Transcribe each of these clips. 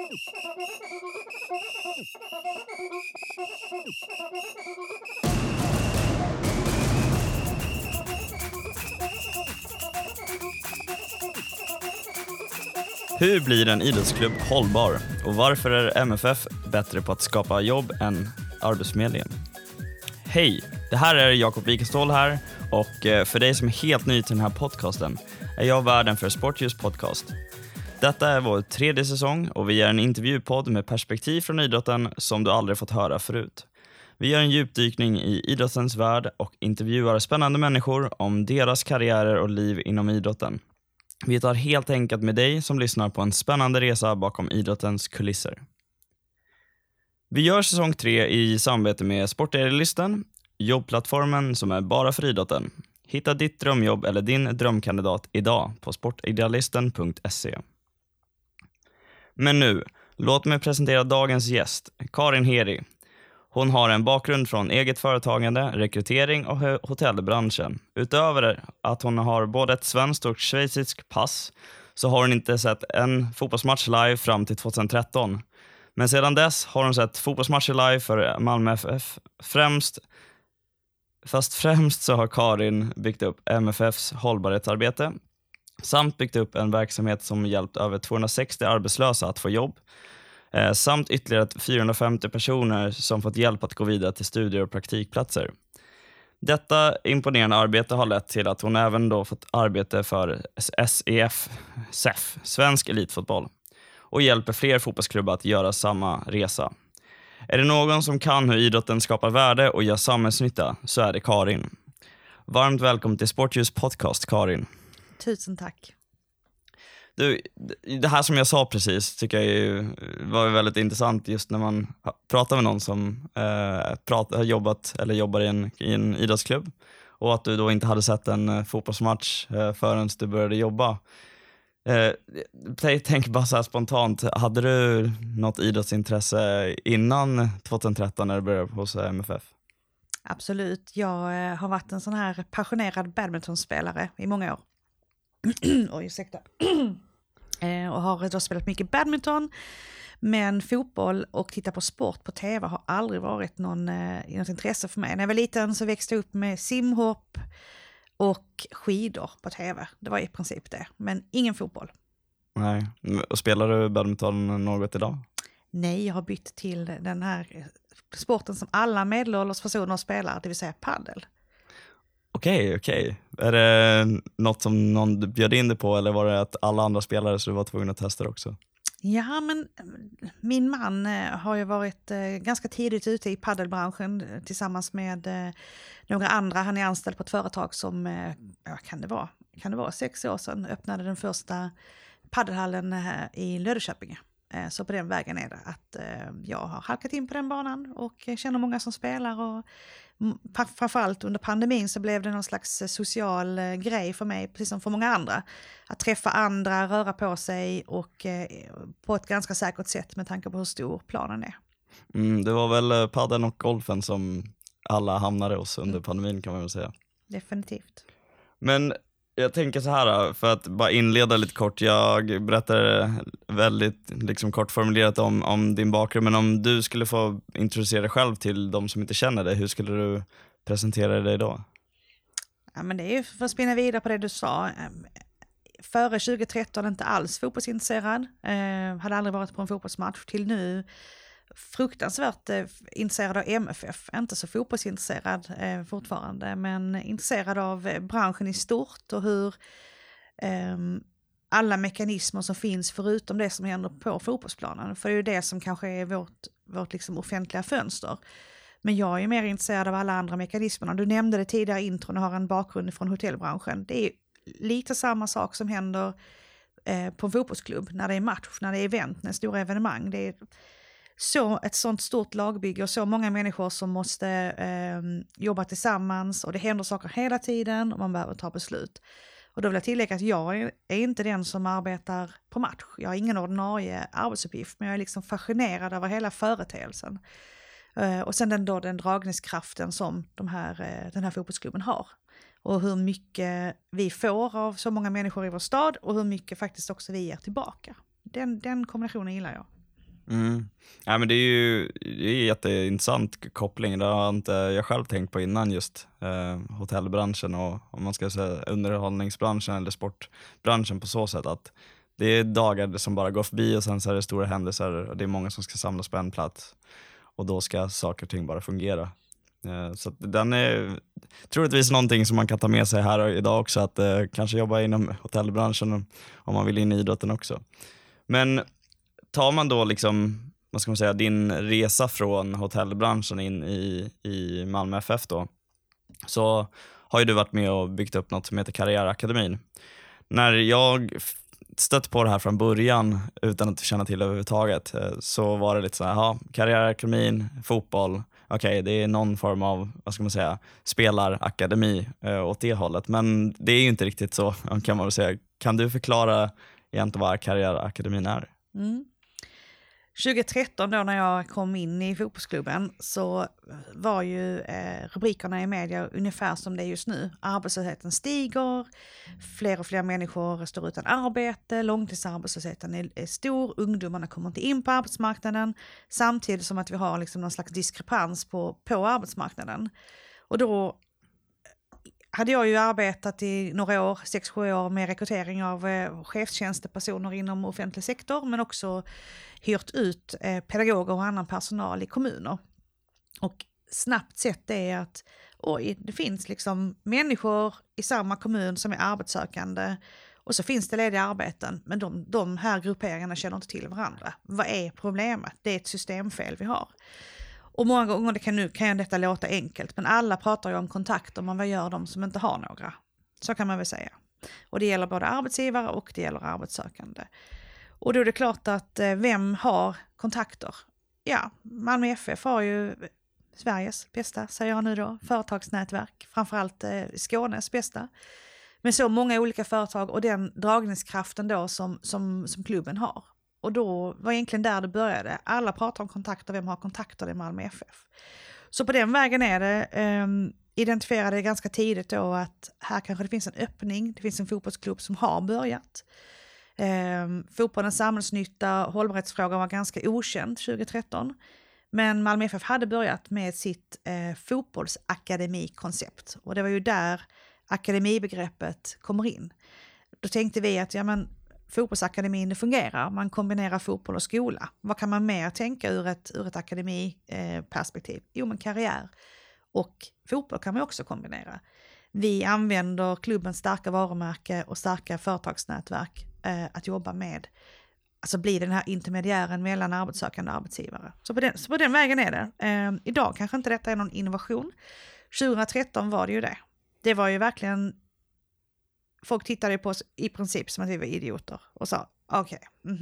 Hur blir en idrottsklubb hållbar? Och varför är MFF bättre på att skapa jobb än Arbetsförmedlingen? Hej, det här är Jakob Wikestål här, och för dig som är helt ny till den här podcasten är jag värden för Sportljus podcast. Detta är vår 3:e säsong och vi är en intervjupodd med perspektiv från idrotten som du aldrig fått höra förut. Vi gör en djupdykning i idrottens värld och intervjuar spännande människor om deras karriärer och liv inom idrotten. Vi tar helt enkelt med dig som lyssnar på en spännande resa bakom idrottens kulisser. Vi gör säsong 3 i samarbete med Sportidealisten, jobbplattformen som är bara för idrotten. Hitta ditt drömjobb eller din drömkandidat idag på sportidealisten.se. Men nu, låt mig presentera dagens gäst, Karin Heri. Hon har en bakgrund från eget företagande, rekrytering och hotellbranschen. Utöver att hon har både ett svenskt och schweiziskt pass så har hon inte sett en fotbollsmatch live fram till 2013. Men sedan dess har hon sett fotbollsmatcher live för Malmö FF. Främst så har Karin byggt upp MFFs hållbarhetsarbete samt byggt upp en verksamhet som hjälpt över 260 arbetslösa att få jobb. Samt ytterligare 450 personer som fått hjälp att gå vidare till studier och praktikplatser. Detta imponerande arbete har lett till att hon även då fått arbete för SEF, Svensk Elitfotboll, och hjälper fler fotbollsklubbar att göra samma resa. Är det någon som kan hur idrotten skapar värde och gör samhällsnytta så är det Karin. Varmt välkommen till Sportljus podcast, Karin. Tusen tack. Du, det här som jag sa precis tycker jag var väldigt intressant just när man pratar med någon som har jobbat eller jobbar i en idrottsklubb, och att du då inte hade sett en fotbollsmatch förrän du började jobba. Tänk bara så här spontant, hade du något idrottsintresse innan 2013 när du började hos MFF? Absolut, jag har varit en sån här passionerad badmintonspelare i många år. Oj, ursäkta. Och har då spelat mycket badminton, men fotboll och titta på sport på tv har aldrig varit något intresse för mig. När jag var liten så växte jag upp med simhopp och skidor på tv. Det var i princip det, men ingen fotboll. Nej, och spelar du badminton något idag? Nej, jag har bytt till den här sporten som alla medelålders personer spelar, det vill säga paddel. Okej. Är det något som någon bjöd in dig på, eller var det att alla andra spelare så du var tvungen att testa det också? Ja, men min man har ju varit ganska tidigt ute i paddelbranschen tillsammans med några andra. Han är anställd på ett företag som, kan det vara 6 år sedan, öppnade den första paddelhallen i Löddeköpinge. Så på den vägen är det att jag har halkat in på den banan och känner många som spelar, och framförallt under pandemin så blev det någon slags social grej för mig, precis som för många andra, att träffa andra, röra på sig och på ett ganska säkert sätt med tanke på hur stor planen är. Det var väl paddeln och golfen som alla hamnade hos under pandemin, kan man väl säga. Definitivt. Men jag tänker så här, för att bara inleda lite kort. Jag berättar väldigt kort formulerat om din bakgrund, men om du skulle få introducera dig själv till de som inte känner dig, hur skulle du presentera dig då? Ja, men det är ju för att spinna vidare på det du sa. Före 2013 inte alls fotbollsintresserad. Hade aldrig varit på en fotbollsmatch, till nu fruktansvärt intresserad av MFF, inte så fotbollsintresserad fortfarande, men intresserad av branschen i stort och hur alla mekanismer som finns förutom det som händer på fotbollsplanen, för det är ju det som kanske är vårt offentliga fönster. Men jag är mer intresserad av alla andra mekanismerna. Du nämnde det tidigare i intron och har en bakgrund från hotellbranschen. Det är lite samma sak som händer på en fotbollsklubb när det är match, när det är event, när det är stora evenemang. Det är ett sånt stort lagbygge och så många människor som måste jobba tillsammans, och det händer saker hela tiden och man behöver ta beslut. Och då vill jag tillägga att jag är inte den som arbetar på match. Jag har ingen ordinarie arbetsuppgift, men jag är fascinerad över hela företeelsen. Och sen den dragningskraften som den här fotbollsklubben har. Och hur mycket vi får av så många människor i vår stad och hur mycket faktiskt också vi ger tillbaka. Den kombinationen gillar jag. Ja, men det är jätteintressant koppling. Det har inte jag själv tänkt på innan, just hotellbranschen och om man ska säga underhållningsbranschen eller sportbranschen på så sätt att det är dagar som bara går förbi och sen så är det stora händelser och det är många som ska samlas på en plats och då ska saker och ting bara fungera. Så att den är troligtvis någonting som man kan ta med sig här idag också, att kanske jobba inom hotellbranschen om man vill in i idrotten också. Men tar man då liksom, vad ska man säga, din resa från hotellbranschen in i Malmö FF då, så har ju du varit med och byggt upp något som heter Karriärakademin. När jag stött på det här från början utan att känna till överhuvudtaget så var det lite så här, Karriärakademin, fotboll, okej, det är någon form av, vad ska man säga, spelarakademi åt det hållet, men det är ju inte riktigt så, kan man väl säga. Kan du förklara egentligen vad Karriärakademin är? 2013 då när jag kom in i fotbollsklubben så var ju rubrikerna i media ungefär som det är just nu. Arbetslösheten stiger, fler och fler människor står utan arbete, långtidsarbetslösheten är stor, ungdomarna kommer inte in på arbetsmarknaden samtidigt som att vi har liksom någon slags diskrepans på arbetsmarknaden. Och då hade jag ju arbetat i några år, 6-7 år med rekrytering av chefstjänstepersoner inom offentlig sektor men också hyrt ut pedagoger och annan personal i kommuner. Och snabbt sett det är att det finns liksom människor i samma kommun som är arbetssökande och så finns det lediga arbeten, men de här grupperingarna känner inte till varandra. Vad är problemet? Det är ett systemfel vi har. Och många gånger kan detta låta enkelt, men alla pratar ju om kontakter, men vad gör de som inte har några? Så kan man väl säga. Och det gäller både arbetsgivare och det gäller arbetssökande. Och då är det klart att vem har kontakter? Ja, Malmö FF har ju Sveriges bästa, säger jag nu då, företagsnätverk, framförallt Skånes bästa. Med så många olika företag och den dragningskraften då som klubben har. Och då var egentligen där det började. Alla pratar om kontakter, vem har kontakter i Malmö FF? Så på den vägen är det, identifierade ganska tidigt då att här kanske det finns en öppning, det finns en fotbollsklubb som har börjat. Fotbollens samhällsnytta, hållbarhetsfrågor var ganska okänd 2013. Men Malmö FF hade börjat med sitt fotbollsakademikoncept. Och det var ju där akademibegreppet kommer in. Då tänkte vi att fotbollsakademin fungerar, man kombinerar fotboll och skola. Vad kan man mer tänka ur ett akademiperspektiv? Jo, men karriär och fotboll kan man också kombinera. Vi använder klubbens starka varumärke och starka företagsnätverk att jobba med. Alltså bli den här intermediären mellan arbetssökande och arbetsgivare. Så på den vägen är det. Idag kanske inte detta är någon innovation. 2013 var det ju det. Det var ju verkligen, folk tittade på oss i princip som att vi var idioter och sa okej,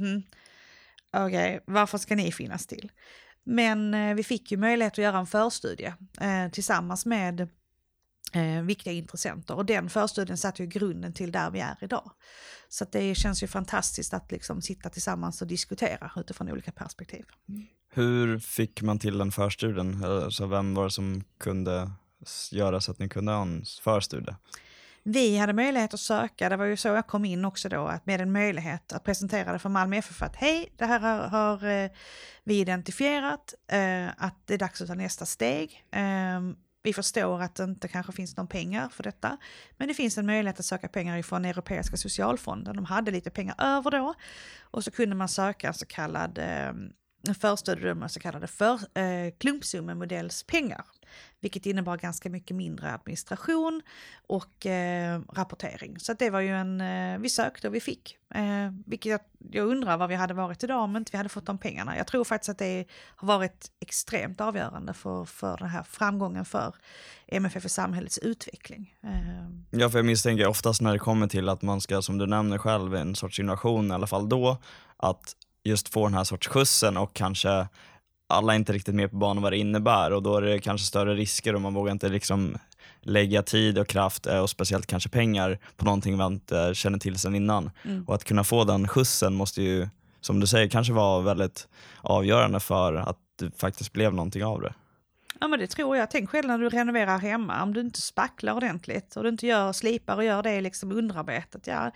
varför ska ni finnas till? Men vi fick ju möjlighet att göra en förstudie tillsammans med viktiga intressenter och den förstudien satte ju grunden till där vi är idag. Så att det känns ju fantastiskt att liksom sitta tillsammans och diskutera utifrån olika perspektiv. Hur fick man till den förstudien? Alltså vem var det som kunde göra så att ni kunde ha en förstudie? Vi hade möjlighet att söka, det var ju så jag kom in också då, att med en möjlighet att presentera det för Malmö FF att hej, det här har vi identifierat, att det är dags att ta nästa steg. Vi förstår att det inte kanske finns någon pengar för detta, men det finns en möjlighet att söka pengar från Europeiska socialfonden. De hade lite pengar över då och så kunde man söka en så kallad förstudie, så kallade klumpsummemodellspengar. Vilket innebar ganska mycket mindre administration och rapportering. Så att det var ju vi sökte och vi fick. Vilket jag undrar vad vi hade varit idag om inte vi hade fått de pengarna. Jag tror faktiskt att det har varit extremt avgörande för den här framgången för MFF och samhällets utveckling. Ja, för jag misstänker oftast när det kommer till att man ska, som du nämner själv, en sorts innovation i alla fall då, att just få den här sorts skjutsen och kanske alla är inte riktigt med på banan vad det innebär och då är det kanske större risker och man vågar inte liksom lägga tid och kraft och speciellt kanske pengar på någonting man inte känner till sedan innan. Och att kunna få den skjutsen måste ju, som du säger, kanske vara väldigt avgörande för att det faktiskt blev någonting av det. Ja, men det tror jag. Tänk själv när du renoverar hemma, om du inte spacklar ordentligt och du inte slipar och gör det liksom underarbetet,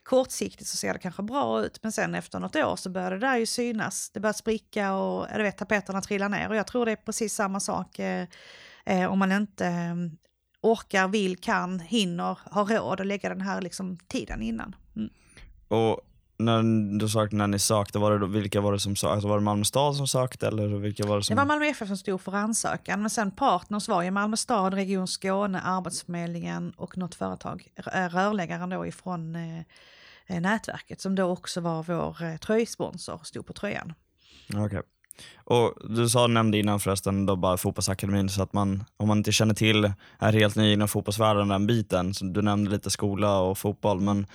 kortsiktigt så ser det kanske bra ut, men sen efter något år så börjar det där ju synas. Det börjar spricka och tapeterna trillar ner, och jag tror det är precis samma sak om man inte orkar, vill, kan, hinner, har råd att lägga den här liksom tiden innan. Och när du sa när ni sökte, vilka var det som sökte? Alltså var det Malmö stad som sökte, eller vilka var det som... Det var Malmö FF som stod för ansökan, men sen partners var ju Malmö stad, Region Skåne, Arbetsförmedlingen och något företag, rörläggaren då ifrån nätverket, som då också var vår tröjsponsor, stod på tröjan. Okej. Och du nämnde innan förresten då bara fotbollsakademin, så att man, om man inte känner till, är helt ny inom fotbollsvärlden den biten, så du nämnde lite skola och fotboll, men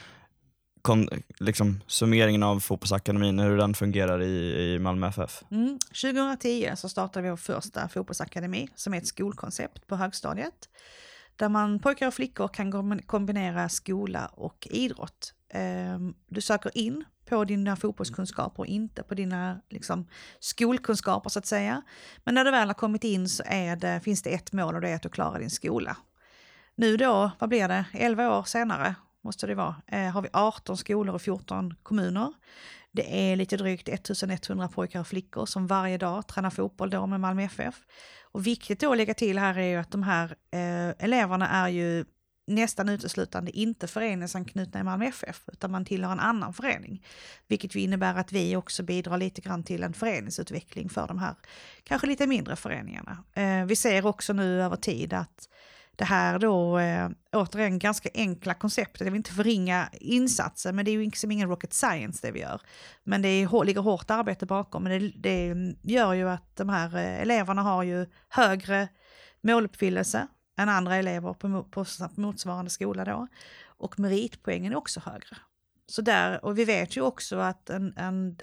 liksom summeringen av fotbollsakademin, hur den fungerar i Malmö FF. 2010 så startade vi vår första fotbollsakademi, som är ett skolkoncept på högstadiet, där pojkar och flickor kan kombinera skola och idrott. Du söker in på dina fotbollskunskaper och inte på dina liksom, skolkunskaper så att säga. Men när du väl har kommit in så finns det ett mål, och det är att du klarar din skola. Nu då, vad blir det, 11 år senare måste det vara, har vi 18 skolor och 14 kommuner. Det är lite drygt 1100 pojkar och flickor som varje dag tränar fotboll då med Malmö FF. Och viktigt då att lägga till här är ju att de här eleverna är ju nästan uteslutande inte föreningsanknutna i Malmö FF, utan man tillhör en annan förening. Vilket ju innebär att vi också bidrar lite grann till en föreningsutveckling för de här kanske lite mindre föreningarna. Vi ser också nu över tid att det här då återigen ganska enkla konceptet, jag vill inte förringa insatser, men det är ju liksom ingen rocket science det vi gör. Men det ligger hårt arbete bakom, men det gör ju att de här eleverna har ju högre måluppfyllelse än andra elever på motsvarande skola då. Och meritpoängen är också högre. Så och vi vet ju också att en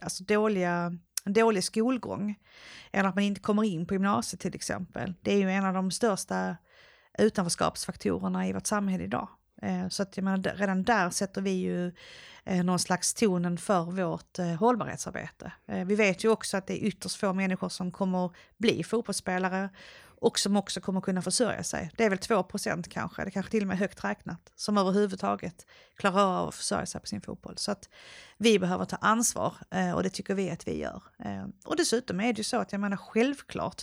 dålig skolgång, eller att man inte kommer in på gymnasiet till exempel, det är ju en av de största utanförskapsfaktorerna i vårt samhälle idag. Så att jag menar, redan där sätter vi ju någon slags tonen för vårt hållbarhetsarbete. Vi vet ju också att det är ytterst få människor som kommer bli fotbollsspelare och som också kommer kunna försörja sig. Det är väl 2% kanske, det kanske till och med högt räknat, som överhuvudtaget klarar av att försörja sig på sin fotboll. Så att vi behöver ta ansvar, och det tycker vi att vi gör. Och dessutom är det ju så att jag menar, självklart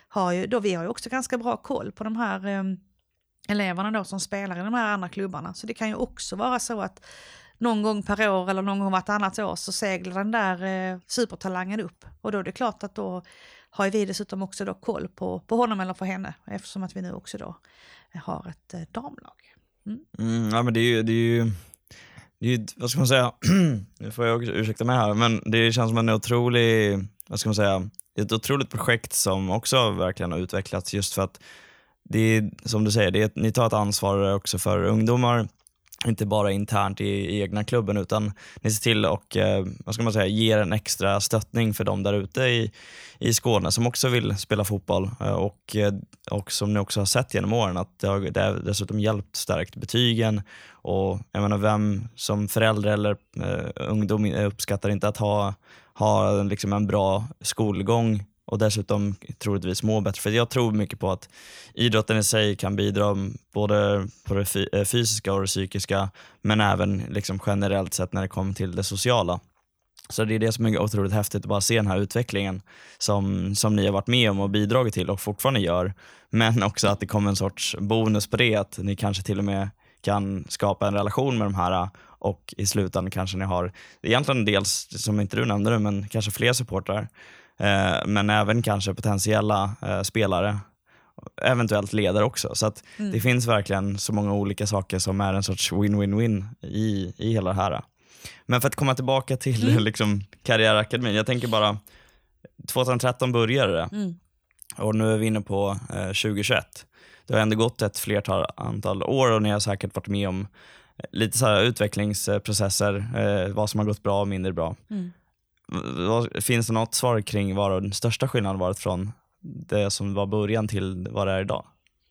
vi har ju också ganska bra koll på de här eleverna då som spelar i de här andra klubbarna. Så det kan ju också vara så att någon gång per år eller någon gång vartannat år så seglar den där supertalangen upp. Och då är det klart att då har vi dessutom också då koll på honom eller på henne, eftersom att vi nu också då har ett damlag. Ja, men det är ju vad ska man säga, nu får jag ursäkta mig här, men det känns som en otrolig, vad ska man säga, ett otroligt projekt som också verkligen har utvecklats, just för att det är, som du säger, ni tar ett ansvar också för ungdomar, inte bara internt i egna klubben, utan ni ser till och vad ska man säga, ger en extra stöttning för dem där ute i Skåne som också vill spela fotboll, och som ni också har sett genom åren att det har dessutom hjälpt stärkt betygen. Och jag menar, vem som förälder eller ungdom uppskattar inte att ha liksom en bra skolgång och dessutom troligtvis må bättre. För jag tror mycket på att idrotten i sig kan bidra både på det fysiska och det psykiska, men även liksom generellt sett när det kommer till det sociala. Så det är det som är otroligt häftigt att bara se den här utvecklingen som ni har varit med om och bidragit till och fortfarande gör. Men också att det kommer en sorts bonus på det, att ni kanske till och med kan skapa en relation med de här, och i slutändan kanske ni har egentligen dels, som inte du nämnde, men kanske fler supportrar, men även kanske potentiella spelare, eventuellt ledare också. Så att det finns verkligen så många olika saker som är en sorts win-win-win i hela det här. Men för att komma tillbaka till liksom karriärakademin, jag tänker bara 2013 började det, och nu är vi inne på 2021. Det har ändå gått ett flertal antal år och ni har säkert varit med om lite så här utvecklingsprocesser, vad som har gått bra och mindre bra. Finns det något svar kring vad den största skillnaden varit från det som var början till vad det är idag?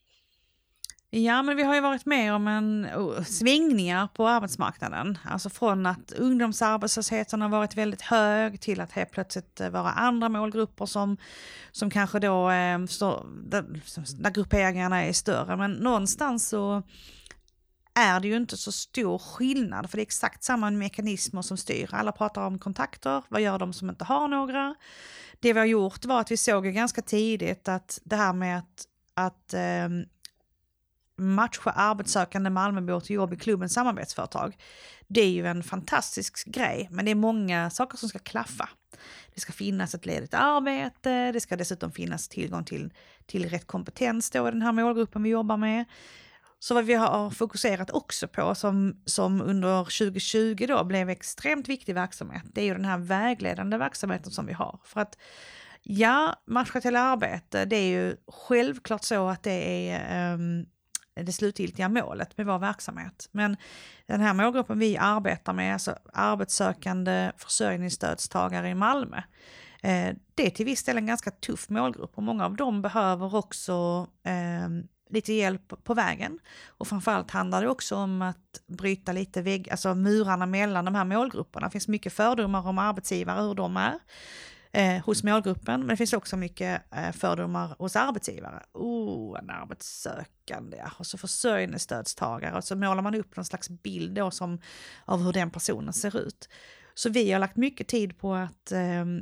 Ja, men vi har ju varit med om svängningar på arbetsmarknaden. Alltså från att ungdomsarbetslösheten har varit väldigt hög till att helt plötsligt vara andra målgrupper som kanske då där grupperingarna är större. Men någonstans så är det ju inte så stor skillnad, för det är exakt samma mekanismer som styr. Alla pratar om kontakter, vad gör de som inte har några? Det vi har gjort var att vi såg ju ganska tidigt att det här med att matcha arbetssökande Malmöbor till jobb i klubbens samarbetsföretag, det är ju en fantastisk grej, men det är många saker som ska klaffa. Det ska finnas ett ledigt arbete, det ska dessutom finnas tillgång till rätt kompetens då i den här målgruppen vi jobbar med. Så vad vi har fokuserat också på som under 2020 då blev extremt viktig verksamhet, det är ju den här vägledande verksamheten som vi har. För att matcha till arbete, det är ju självklart så att det är det slutgiltiga målet med vår verksamhet. Men den här målgruppen vi arbetar med, alltså arbetssökande försörjningsstödstagare i Malmö, det är till viss del en ganska tuff målgrupp och många av dem behöver också lite hjälp på vägen. Och framförallt handlar det också om att bryta lite alltså murarna mellan de här målgrupperna. Det finns mycket fördomar om arbetsgivare, hur de är hos målgruppen, men det finns också mycket fördomar hos arbetsgivare. En arbetssökande, och så försörjningsstödstagare, och så målar man upp någon slags bild då av hur den personen ser ut. Så vi har lagt mycket tid på att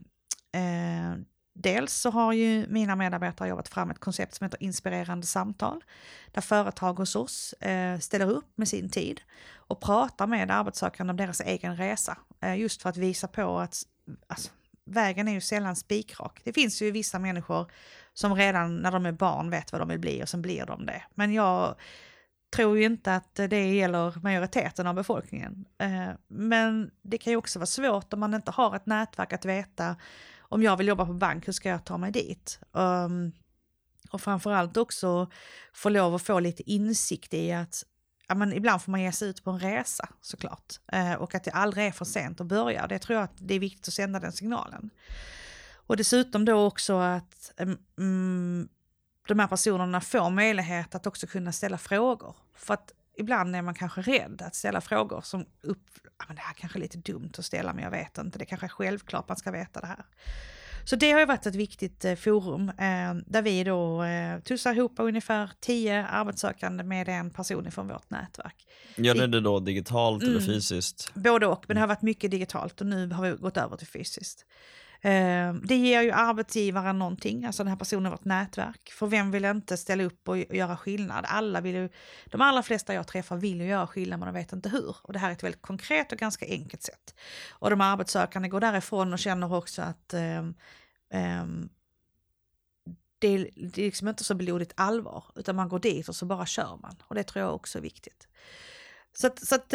dels så har ju mina medarbetare jobbat fram ett koncept som heter inspirerande samtal, där företag hos oss ställer upp med sin tid och pratar med arbetssökande om deras egen resa, just för att visa på att vägen är ju sällan spikrak. Det finns ju vissa människor som redan när de är barn vet vad de vill bli och sen blir de det. Men jag tror ju inte att det gäller majoriteten av befolkningen. Men det kan ju också vara svårt om man inte har ett nätverk att veta om jag vill jobba på bank, hur ska jag ta mig dit? Och framförallt också få lov att få lite insikt i att ibland får man ge sig ut på en resa såklart. Och att det aldrig är för sent att börja. Det tror jag att det är viktigt att sända den signalen. Och dessutom då också att de här personerna får möjlighet att också kunna ställa frågor. För att ibland är man kanske rädd att ställa frågor som det här kanske är lite dumt att ställa, men jag vet inte. Det kanske är självklart man ska veta det här. Så det har ju varit ett viktigt forum där vi då tussar ihop ungefär 10 arbetssökande med en person från vårt nätverk. Gör det då digitalt eller fysiskt? Både och, men det har varit mycket digitalt och nu har vi gått över till fysiskt. Det ger ju arbetsgivaren någonting, alltså den här personen i vårt nätverk. För vem vill inte ställa upp och göra skillnad? De allra flesta jag träffar vill ju göra skillnad, men de vet inte hur. Och det här är ett väldigt konkret och ganska enkelt sätt. Och de arbetssökande går därifrån och känner också att det är liksom inte så blodigt allvar, utan man går dit och så bara kör man. Och det tror jag också är viktigt. Så att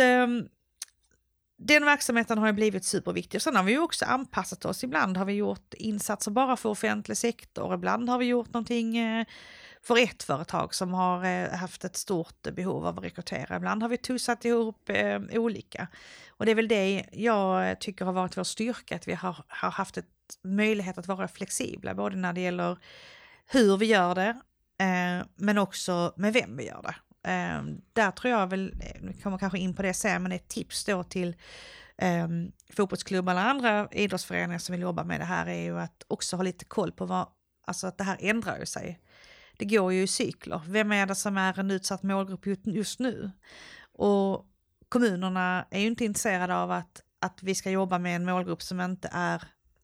den verksamheten har ju blivit superviktig. Och sen har vi ju också anpassat oss. Ibland har vi gjort insatser bara för offentlig sektor. Ibland har vi gjort någonting för ett företag som har haft ett stort behov av att rekrytera. Ibland har vi tussat ihop olika. Och det är väl det jag tycker har varit vår styrka. Att vi har haft möjlighet att vara flexibla. Både när det gäller hur vi gör det, men också med vem vi gör det. Där tror jag väl, vi kommer kanske in på det sen, men ett tips då till fotbollsklubbar eller andra idrottsföreningar som vill jobba med det här är ju att också ha lite koll på att det här ändrar ju sig. Det går ju i cykler. Vem är det som är en utsatt målgrupp just nu? Och kommunerna är ju inte intresserade av att vi ska jobba med en målgrupp som inte är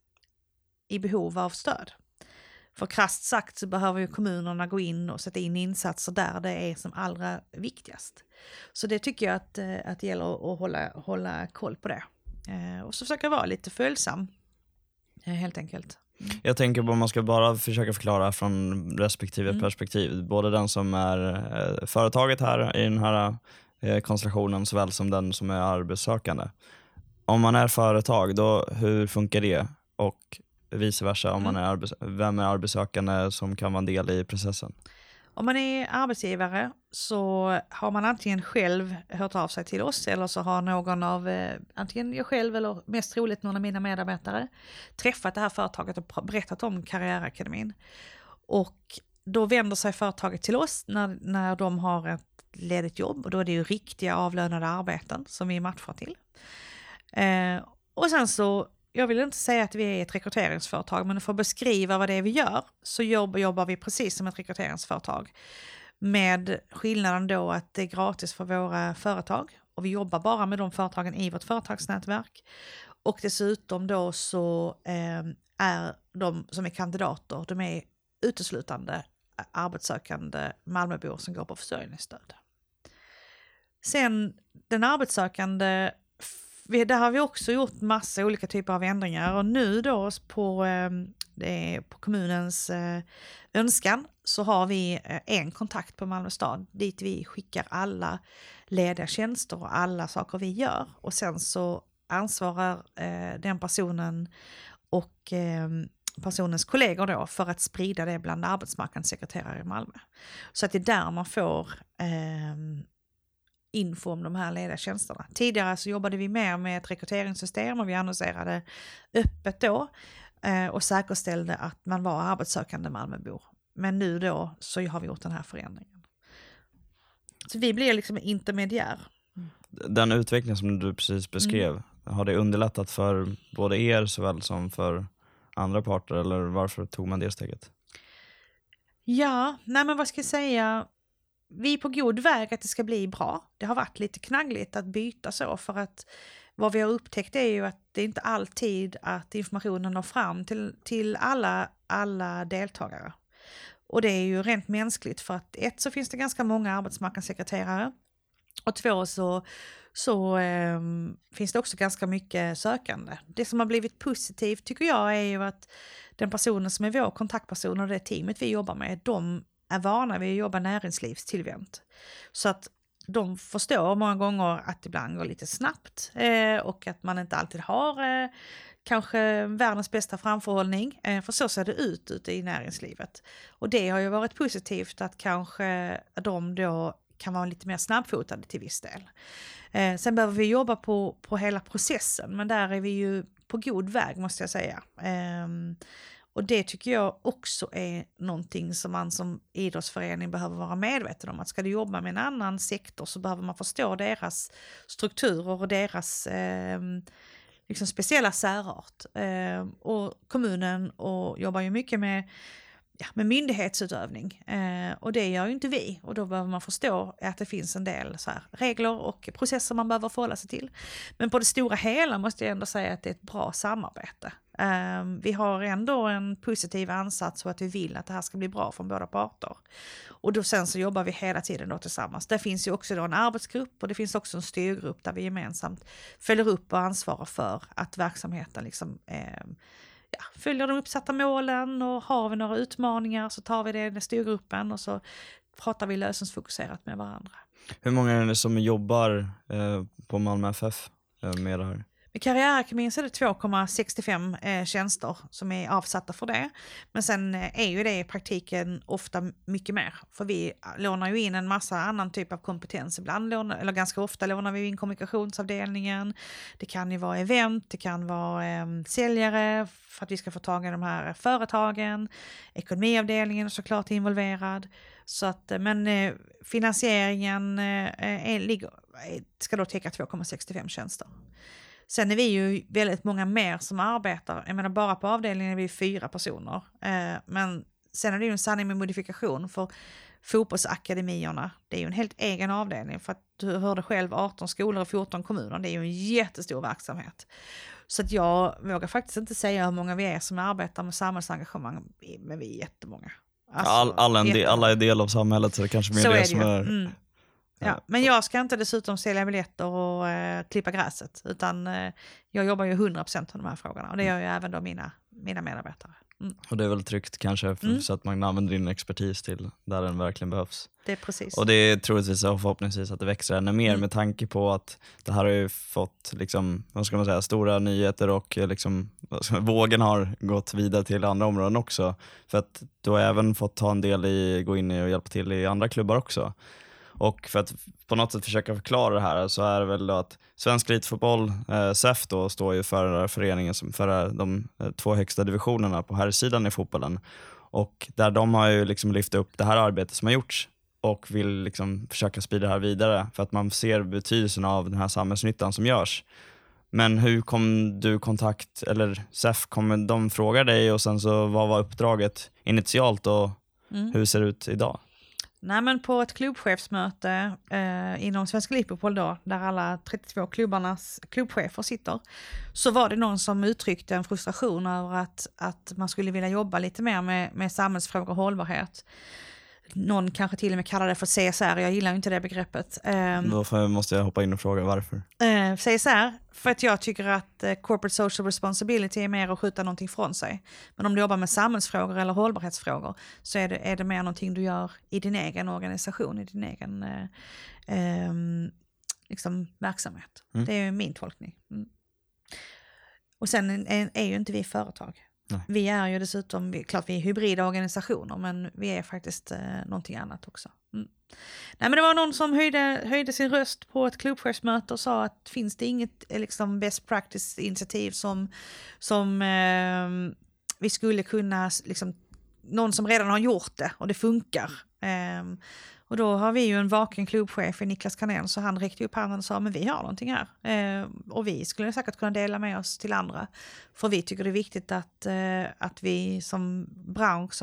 i behov av stöd. För krasst sagt så behöver ju kommunerna gå in och sätta in insatser där det är som allra viktigast. Så det tycker jag att det gäller att hålla koll på det. Och så försöka vara lite följsam, helt enkelt. Jag tänker på om man ska bara försöka förklara från respektive perspektiv. Både den som är företaget här i den här konstellationen såväl som den som är arbetssökande. Om man är företag, då hur funkar det? Och vice versa, om man är vem är arbetssökande som kan vara en del i processen? Om man är arbetsgivare så har man antingen själv hört av sig till oss, eller så har någon av, antingen jag själv eller mest troligt någon av mina medarbetare, träffat det här företaget och berättat om Karriärakademin. Och då vänder sig företaget till oss när de har ett ledigt jobb, och då är det ju riktiga avlönade arbeten som vi matchar till. Och sen så, jag vill inte säga att vi är ett rekryteringsföretag, men för att beskriva vad det är vi gör så jobbar vi precis som ett rekryteringsföretag. Med skillnaden då att det är gratis för våra företag och vi jobbar bara med de företagen i vårt företagsnätverk. Och dessutom då så är de som är kandidater, de är uteslutande arbetssökande Malmöbor som går på försörjningsstöd. Sen den arbetssökande, där har vi också gjort massa olika typer av ändringar och nu då på kommunens önskan så har vi en kontakt på Malmö stad dit vi skickar alla lediga tjänster och alla saker vi gör och sen så ansvarar den personen och personens kollegor då för att sprida det bland arbetsmarknadssekreterare i Malmö. Så att det är där man får info om de här lediga tjänsterna. Tidigare så jobbade vi mer med ett rekryteringssystem och vi annonserade öppet då och säkerställde att man var arbetssökande Malmöbor. Men nu då så har vi gjort den här förändringen. Så vi blir liksom intermediär. Den utveckling som du precis beskrev, har det underlättat för både er såväl som för andra parter eller varför tog man det steget? Ja, nej men vad ska jag säga? Vi är på god väg att det ska bli bra. Det har varit lite knaggligt att byta så för att vad vi har upptäckt är ju att det är inte alltid att informationen når fram till alla deltagare. Och det är ju rent mänskligt för att ett så finns det ganska många arbetsmarknadssekreterare och två så finns det också ganska mycket sökande. Det som har blivit positivt tycker jag är ju att den personen som är vår kontaktperson och det teamet vi jobbar med, de är vana vid att jobba näringslivstillvänt. Så att de förstår många gånger att det ibland går lite snabbt och att man inte alltid har kanske världens bästa framförhållning. För så ser det ut ute i näringslivet. Och det har ju varit positivt att kanske de då kan vara lite mer snabbfotade till viss del. Sen behöver vi jobba på hela processen, men där är vi ju på god väg måste jag säga. Och det tycker jag också är någonting som man som idrottsförening behöver vara medveten om. Att ska du jobba med en annan sektor så behöver man förstå deras strukturer och deras liksom speciella särart. Och kommunen och jobbar ju mycket med myndighetsutövning och det gör ju inte vi och då behöver man förstå att det finns en del så här regler och processer man behöver förhålla sig till. Men på det stora hela måste jag ändå säga att det är ett bra samarbete. Vi har ändå en positiv ansats och att vi vill att det här ska bli bra från båda parter. Och då sen så jobbar vi hela tiden då tillsammans. Det finns ju också då en arbetsgrupp och det finns också en styrgrupp där vi gemensamt följer upp och ansvarar för att verksamheten liksom följer de uppsatta målen och har vi några utmaningar så tar vi det i styrgruppen och så pratar vi lösningsfokuserat med varandra. Hur många är det som jobbar på Malmö FF med det här? Med Karriärakademin så är det 2,65 tjänster som är avsatta för det. Men sen är ju det i praktiken ofta mycket mer. För vi lånar ju in en massa annan typ av kompetens. Ibland eller ganska ofta lånar vi in kommunikationsavdelningen. Det kan ju vara event, det kan vara säljare för att vi ska få tag i de här företagen. Ekonomiavdelningen är såklart involverad. Så att, men finansieringen ska då täcka 2,65 tjänster. Sen är vi ju väldigt många mer som arbetar. Jag menar bara på avdelningen är vi 4 personer. Men sen är det ju en sanning med modifikation för fotbollsakademierna. Det är ju en helt egen avdelning för att du hörde själv 18 skolor och 14 kommuner. Det är ju en jättestor verksamhet. Så att jag vågar faktiskt inte säga hur många vi är som arbetar med samhällsengagemang. Men vi är jättemånga. Alltså, alla är del av samhället så det kanske mer så det som är... Mm. Ja, men jag ska inte dessutom sälja biljetter och klippa gräset utan jag jobbar ju 100% med de här frågorna och det gör ju även då mina medarbetare. Mm. Och det är väl tryggt kanske så att man använder din expertis till där den verkligen behövs. Det är precis. Och det är troligtvis och förhoppningsvis att det växer ännu mer med tanke på att det här har ju fått liksom, vad ska man säga, stora nyheter och liksom, vågen har gått vidare till andra områden också. För att du har även fått ta en del gå in och hjälpa till i andra klubbar också. Och för att på något sätt försöka förklara det här så är det väl då att Svensk elitfotboll, SEF då, står ju för föreningen som för de 2 högsta divisionerna på här sidan i fotbollen. Och där de har ju liksom lyft upp det här arbetet som har gjorts och vill liksom försöka sprida det här vidare för att man ser betydelsen av den här samhällsnyttan som görs. Men hur kom du kontakt, eller SEF, kommer de fråga dig och sen så vad var uppdraget initialt och hur ser det ut idag? Nej, men på ett klubbchefsmöte inom Svenska Elitfotboll då, där alla 32 klubbarnas klubbchefer sitter, så var det någon som uttryckte en frustration över att man skulle vilja jobba lite mer med samhällsfrågor och hållbarhet. Någon kanske till och med kallar det för CSR, jag gillar inte det begreppet. Då måste jag hoppa in och fråga varför. CSR, för att jag tycker att corporate social responsibility är mer att skjuta någonting från sig. Men om du jobbar med samhällsfrågor eller hållbarhetsfrågor så är det mer någonting du gör i din egen organisation, i din egen liksom verksamhet. Det är min tolkning. Och sen är ju inte vi företag. Nej. Vi är ju dessutom, klart vi är hybrida organisationer, men vi är faktiskt någonting annat också. Nej, men det var någon som höjde sin röst på ett klubbchefsmöte och sa att finns det inget liksom best practice-initiativ som vi skulle kunna, liksom, någon som redan har gjort det och det funkar. Och då har vi ju en vaken klubbchef i Niklas Kanén, så han räckte upp handen och sa men vi har någonting här. Och vi skulle säkert kunna dela med oss till andra. För vi tycker det är viktigt att vi som bransch,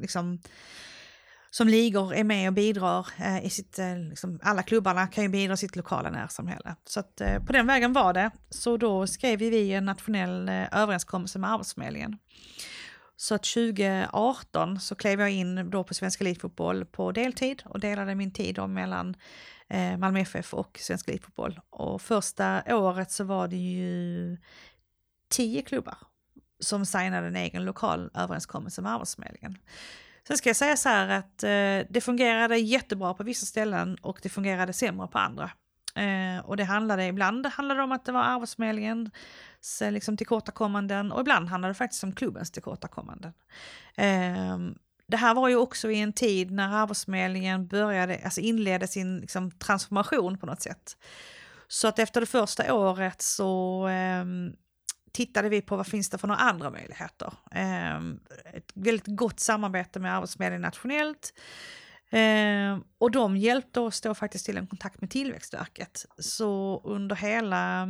som ligor är med och bidrar i sitt, liksom, alla klubbarna kan ju bidra i sitt lokala närsamhälle. Så att på den vägen var det. Så då skrev vi en nationell överenskommelse med Arbetsförmedlingen. Så att 2018 så klev jag in då på Svenska Elitfotboll på deltid och delade min tid då mellan Malmö FF och Svenska Elitfotboll. Och första året så var det ju 10 klubbar som signade en egen lokal överenskommelse med Arbetsförmedlingen. Sen ska jag säga så här att det fungerade jättebra på vissa ställen och det fungerade sämre på andra. Och ibland handlade det om att det var Arbetsförmedlingen liksom tillkortakommanden och ibland handlade det faktiskt om klubbens tillkortakommanden. Det här var ju också i en tid när Arbetsförmedlingen inledde sin liksom, transformation på något sätt. Så att efter det första året så tittade vi på vad finns det för några andra möjligheter. Ett väldigt gott samarbete med Arbetsförmedlingen nationellt. Och de hjälpte oss då faktiskt till en kontakt med Tillväxtverket. Så under hela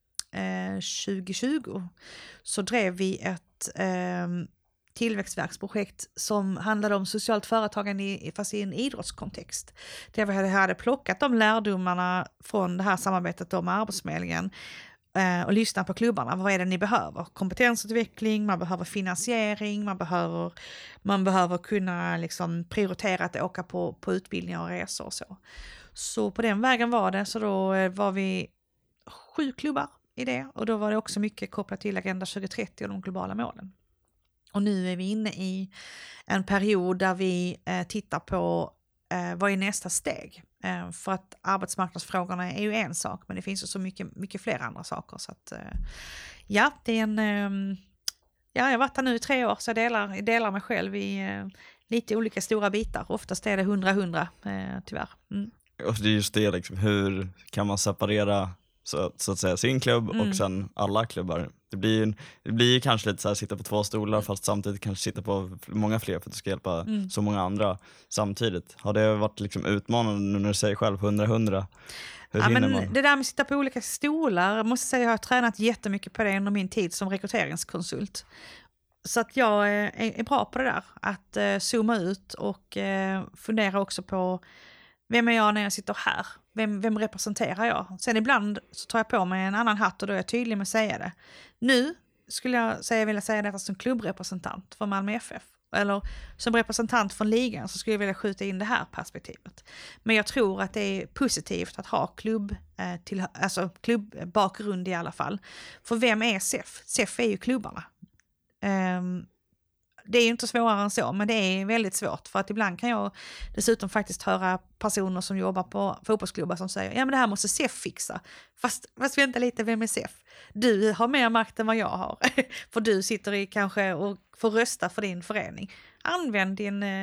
2020 så drev vi ett tillväxtverksprojekt som handlade om socialt företagande fast i en idrottskontext. Där vi hade plockat de lärdomarna från det här samarbetet med Arbetsförmedlingen och lyssna på klubbarna. Vad är det ni behöver? Kompetensutveckling, man behöver finansiering, man behöver kunna liksom prioritera att åka på utbildningar och resor och så. Så på den vägen var det. Så då var vi 7 klubbar i det och då var det också mycket kopplat till Agenda 2030 och de globala målen. Och nu är vi inne i en period där vi tittar på vad är nästa steg? För att arbetsmarknadsfrågorna är ju en sak, men det finns ju så mycket fler andra saker. Så att, ja, det är jag har varit här nu i 3 år så jag delar mig själv i lite olika stora bitar. Oftast är det 100 tyvärr. Och det är just det, liksom, hur kan man separera så att säga sin klubb och sen alla klubbar? Det blir ju kanske lite så här sitta på 2 stolar fast samtidigt kanske sitta på många fler för att du ska hjälpa så många andra samtidigt. Har det varit liksom utmanande nu när du säger själv 100? Hur hinner man? Det där med att sitta på olika stolar, jag måste säga jag har tränat jättemycket på det under min tid som rekryteringskonsult. Så att jag är bra på det där, att zooma ut och fundera också på vem är jag när jag sitter här? Vem representerar jag? Sen ibland så tar jag på mig en annan hatt och då är jag tydlig med att säga det. Nu skulle jag vilja säga detta som klubbrepresentant för Malmö FF. Eller som representant för ligan så skulle jag vilja skjuta in det här perspektivet. Men jag tror att det är positivt att ha klubbbakgrund i alla fall. För vem är SEF? SEF är ju klubbarna. Det är ju inte svårare än så, men det är väldigt svårt för att ibland kan jag dessutom faktiskt höra personer som jobbar på fotbollsklubbar som säger ja men det här måste SEF fixa. Fast vänta lite, vem är SEF? Du har mer makt än vad jag har. För du sitter i kanske och får rösta för din förening. Använd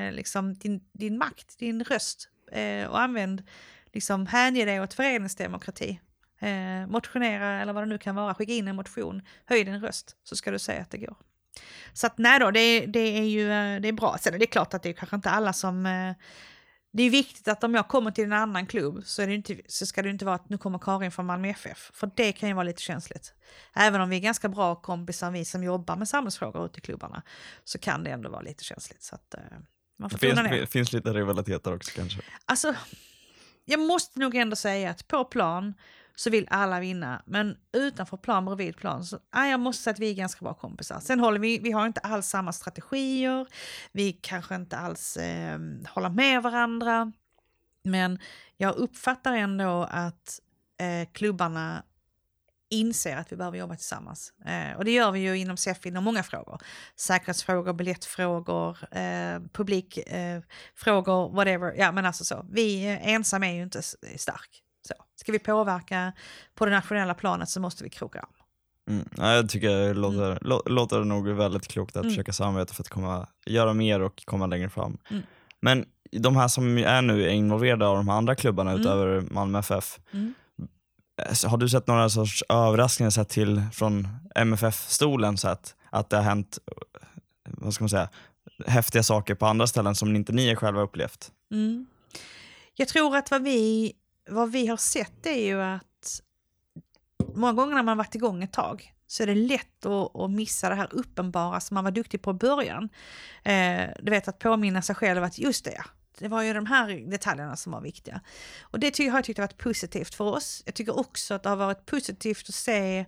din makt, din röst och använd hänge dig åt föreningsdemokrati. Motionera eller vad det nu kan vara, skicka in en motion, höj din röst så ska du säga att det går. Så att nej då, det är bra. Sen är det klart att det är kanske inte alla som... Det är viktigt att om jag kommer till en annan klubb så ska det inte vara att nu kommer Karin från Malmö FF. För det kan ju vara lite känsligt. Även om vi är ganska bra kompisar, vi som jobbar med samhällsfrågor ute i klubbarna, så kan det ändå vara lite känsligt. Så att, Man får tona ner. Finns lite rivaliteter också kanske. Alltså, jag måste nog ändå säga att på plan så vill alla vinna. Men utanför plan, bredvid plan, så jag måste säga att vi är ganska bra kompisar. Sen håller vi har inte alls samma strategier. Vi kanske inte alls håller med varandra. Men jag uppfattar ändå att klubbarna inser att vi behöver jobba tillsammans. Och det gör vi ju inom SEF inom många frågor. Säkerhetsfrågor, biljettfrågor, publikfrågor, whatever. Ja, men alltså så. Vi ensamma är ju inte stark. Så. Ska vi påverka på det nationella planet så måste vi kroka arm. Ja, jag tycker det låter nog väldigt klokt att försöka samarbeta för att göra mer och komma längre fram. Men de här som är nu involverade av de här andra klubbarna utöver Malmö FF, har du sett några sorts överraskningar sett till från MFF-stolen så att det har hänt, vad ska man säga, häftiga saker på andra ställen som inte ni själva upplevt? Jag tror att vad vi har sett är ju att många gånger när man varit igång ett tag så är det lätt att missa det här uppenbara som man var duktig på i början. Du vet, att påminna sig själv att just det var ju de här detaljerna som var viktiga. Och det har jag tyckt har varit positivt för oss. Jag tycker också att det har varit positivt att se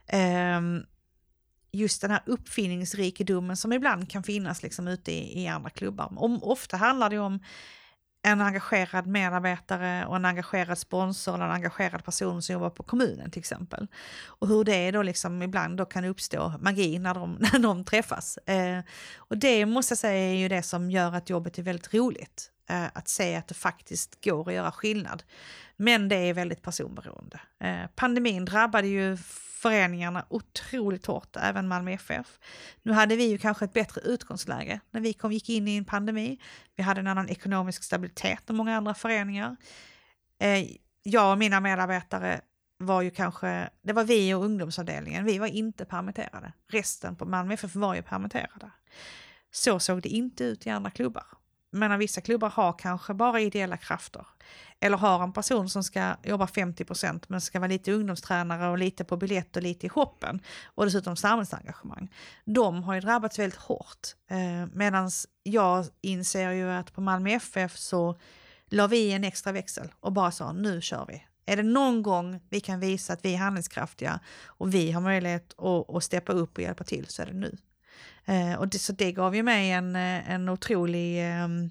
just den här uppfinningsrikedomen som ibland kan finnas liksom ute i andra klubbar. Ofta handlar det om en engagerad medarbetare och en engagerad sponsor eller en engagerad person som jobbar på kommunen till exempel. Och hur det då liksom ibland då kan uppstå magi när de träffas. Och det måste jag säga är ju det som gör att jobbet är väldigt roligt. Att se att det faktiskt går att göra skillnad. Men det är väldigt personberoende. Pandemin drabbade ju föreningarna otroligt hårt, även Malmö FF. Nu hade vi ju kanske ett bättre utgångsläge när vi gick in i en pandemi. Vi hade en annan ekonomisk stabilitet än många andra föreningar. Jag och mina medarbetare var ju det var vi och ungdomsavdelningen. Vi var inte permitterade. Resten på Malmö FF var ju permitterade. Så såg det inte ut i andra klubbar. Men vissa klubbar har kanske bara ideella krafter. Eller har en person som ska jobba 50% men ska vara lite ungdomstränare och lite på biljett och lite i hoppen. Och dessutom samhällsengagemang. De har ju drabbats väldigt hårt. Medan jag inser ju att på Malmö FF så la vi en extra växel och bara sa nu kör vi. Är det någon gång vi kan visa att vi är handlingskraftiga och vi har möjlighet att steppa upp och hjälpa till så är det nu. Så det gav ju mig en otrolig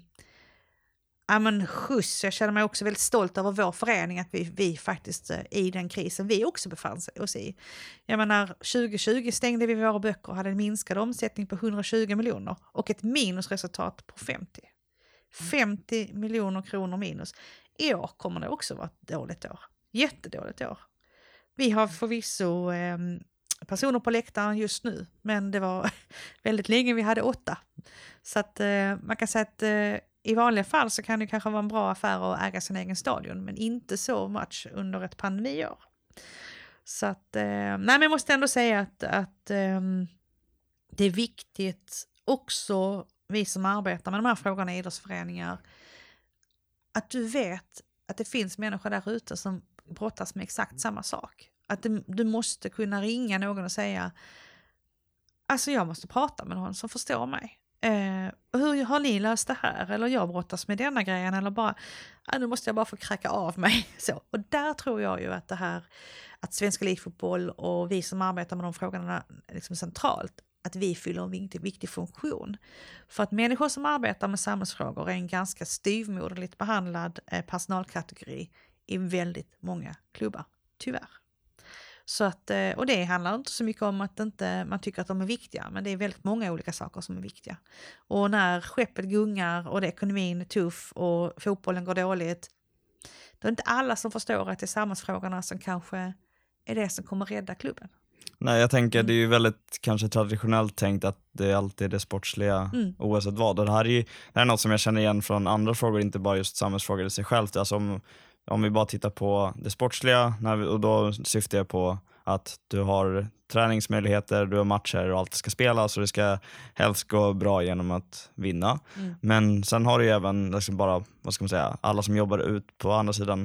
skjuts. Jag känner mig också väldigt stolt över vår förening att vi faktiskt i den krisen vi också befann oss i. Jag menar 2020 stängde vi våra böcker och hade en minskad omsättning på 120 miljoner och ett minusresultat på 50 miljoner kronor minus. I år kommer det också vara ett dåligt år. Jättedåligt år. Vi har förvisso personer på läktaren just nu, men det var väldigt länge vi hade 8. Så att man kan säga att i vanliga fall så kan det kanske vara en bra affär att äga sin egen stadion, men inte så mycket under ett pandemiår. Så att, men jag måste ändå säga att det är viktigt också, vi som arbetar med de här frågorna i idrottsföreningar, att du vet att det finns människor där ute som brottas med exakt samma sak. Att du måste kunna ringa någon och säga alltså jag måste prata med någon som förstår mig. Hur har ni löst det här? Eller jag brottas med denna grejen. Eller bara, nu måste jag bara få kräka av mig. Så. Och där tror jag ju att det här, att Svenska Elitfotboll och vi som arbetar med de frågorna liksom centralt, att vi fyller en viktig funktion. För att människor som arbetar med samhällsfrågor är en ganska styvmoderligt behandlad personalkategori i väldigt många klubbar, tyvärr. Så att, och det handlar inte så mycket om att inte man tycker att de är viktiga, men det är väldigt många olika saker som är viktiga. Och när skeppet gungar och ekonomin är tuff och fotbollen går dåligt, då är inte alla som förstår att det är samhällsfrågorna som kanske är det som kommer rädda klubben. Nej, jag tänker det är ju väldigt kanske traditionellt tänkt att det alltid är det sportsliga oavsett vad. Och det här är något som jag känner igen från andra frågor, inte bara just samhällsfrågor i sig självt. Alltså om vi bara tittar på det sportsliga, och då syftar jag på att du har träningsmöjligheter, du har matcher och allt ska spelas och det ska helst gå bra genom att vinna. Men sen har du ju även liksom bara, vad ska man säga, alla som jobbar ut på andra sidan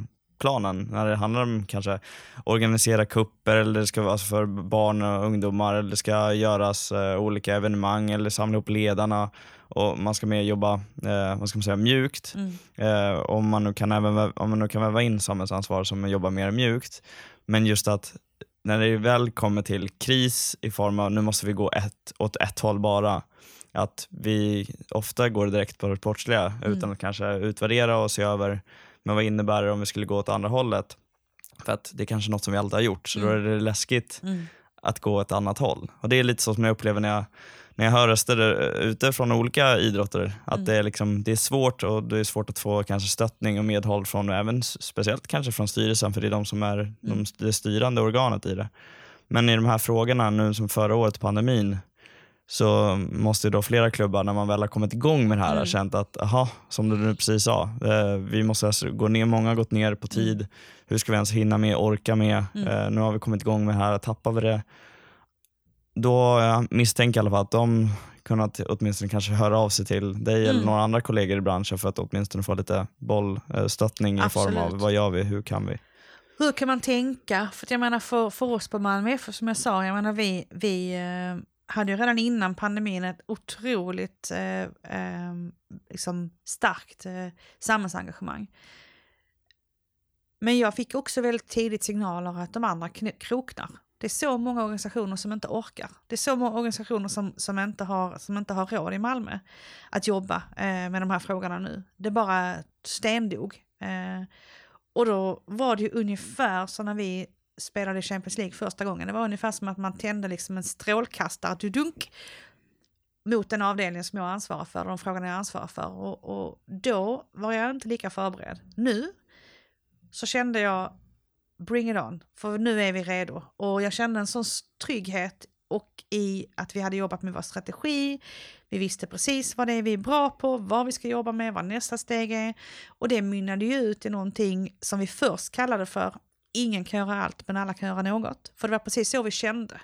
fotbollsplanen när det handlar om kanske organisera kupper eller det ska vara för barn och ungdomar eller det ska göras olika evenemang eller samla upp ledarna och man ska mer jobba vad ska man säga, mjukt. Om man nu kan väva in samhällsansvar som jobbar mer mjukt. Men just att när det väl kommer till kris i form av nu måste vi gå åt ett håll bara, att vi ofta går direkt på det sportsliga utan att kanske utvärdera och se över men vad innebär det om vi skulle gå åt andra hållet, för att det är kanske något som vi alltid har gjort, så då är det läskigt att gå ett annat håll. Och det är lite så som jag upplever när jag hör röster ute från olika idrotter, att det är svårt, och det är svårt att få kanske stöttning och medhåll från, även speciellt kanske från styrelsen, för det är de som är det styrande organet i det. Men i de här frågorna nu som förra året pandemin, så måste då flera klubbar när man väl har kommit igång med det här har känt att, som du nu precis sa, vi måste gå ner, många har gått ner på tid, hur ska vi ens hinna med, orka med, nu har vi kommit igång med det här, tappar vi det, då misstänker jag i alla fall att de kunnat åtminstone kanske höra av sig till dig eller några andra kollegor i branschen för att åtminstone få lite bollstöttning i form av vad gör vi, hur kan vi? Hur kan man tänka? För jag menar för oss på Malmö FF, som jag sa, jag menar vi hade ju redan innan pandemin ett otroligt liksom starkt samhällsengagemang. Men jag fick också väldigt tidigt signaler att de andra kroknar. Det är så många organisationer som inte orkar. Det är så många organisationer som inte har råd i Malmö att jobba med de här frågorna nu. Det bara stendog. Och då var det ju ungefär så när vi spelade i Champions League första gången. Det var ungefär som att man tände liksom en strålkastare, dunk, mot en avdelning som jag ansvarar för, de frågorna jag ansvarar för. Och då var jag inte lika förberedd. Nu så kände jag bring it on, för nu är vi redo. Och jag kände en sån trygghet och i att vi hade jobbat med vår strategi. Vi visste precis vad det är vi är bra på, vad vi ska jobba med, vad nästa steg är. Och det mynnade ju ut i någonting som vi först kallade för ingen kan göra allt men alla kan göra något. För det var precis så vi kände.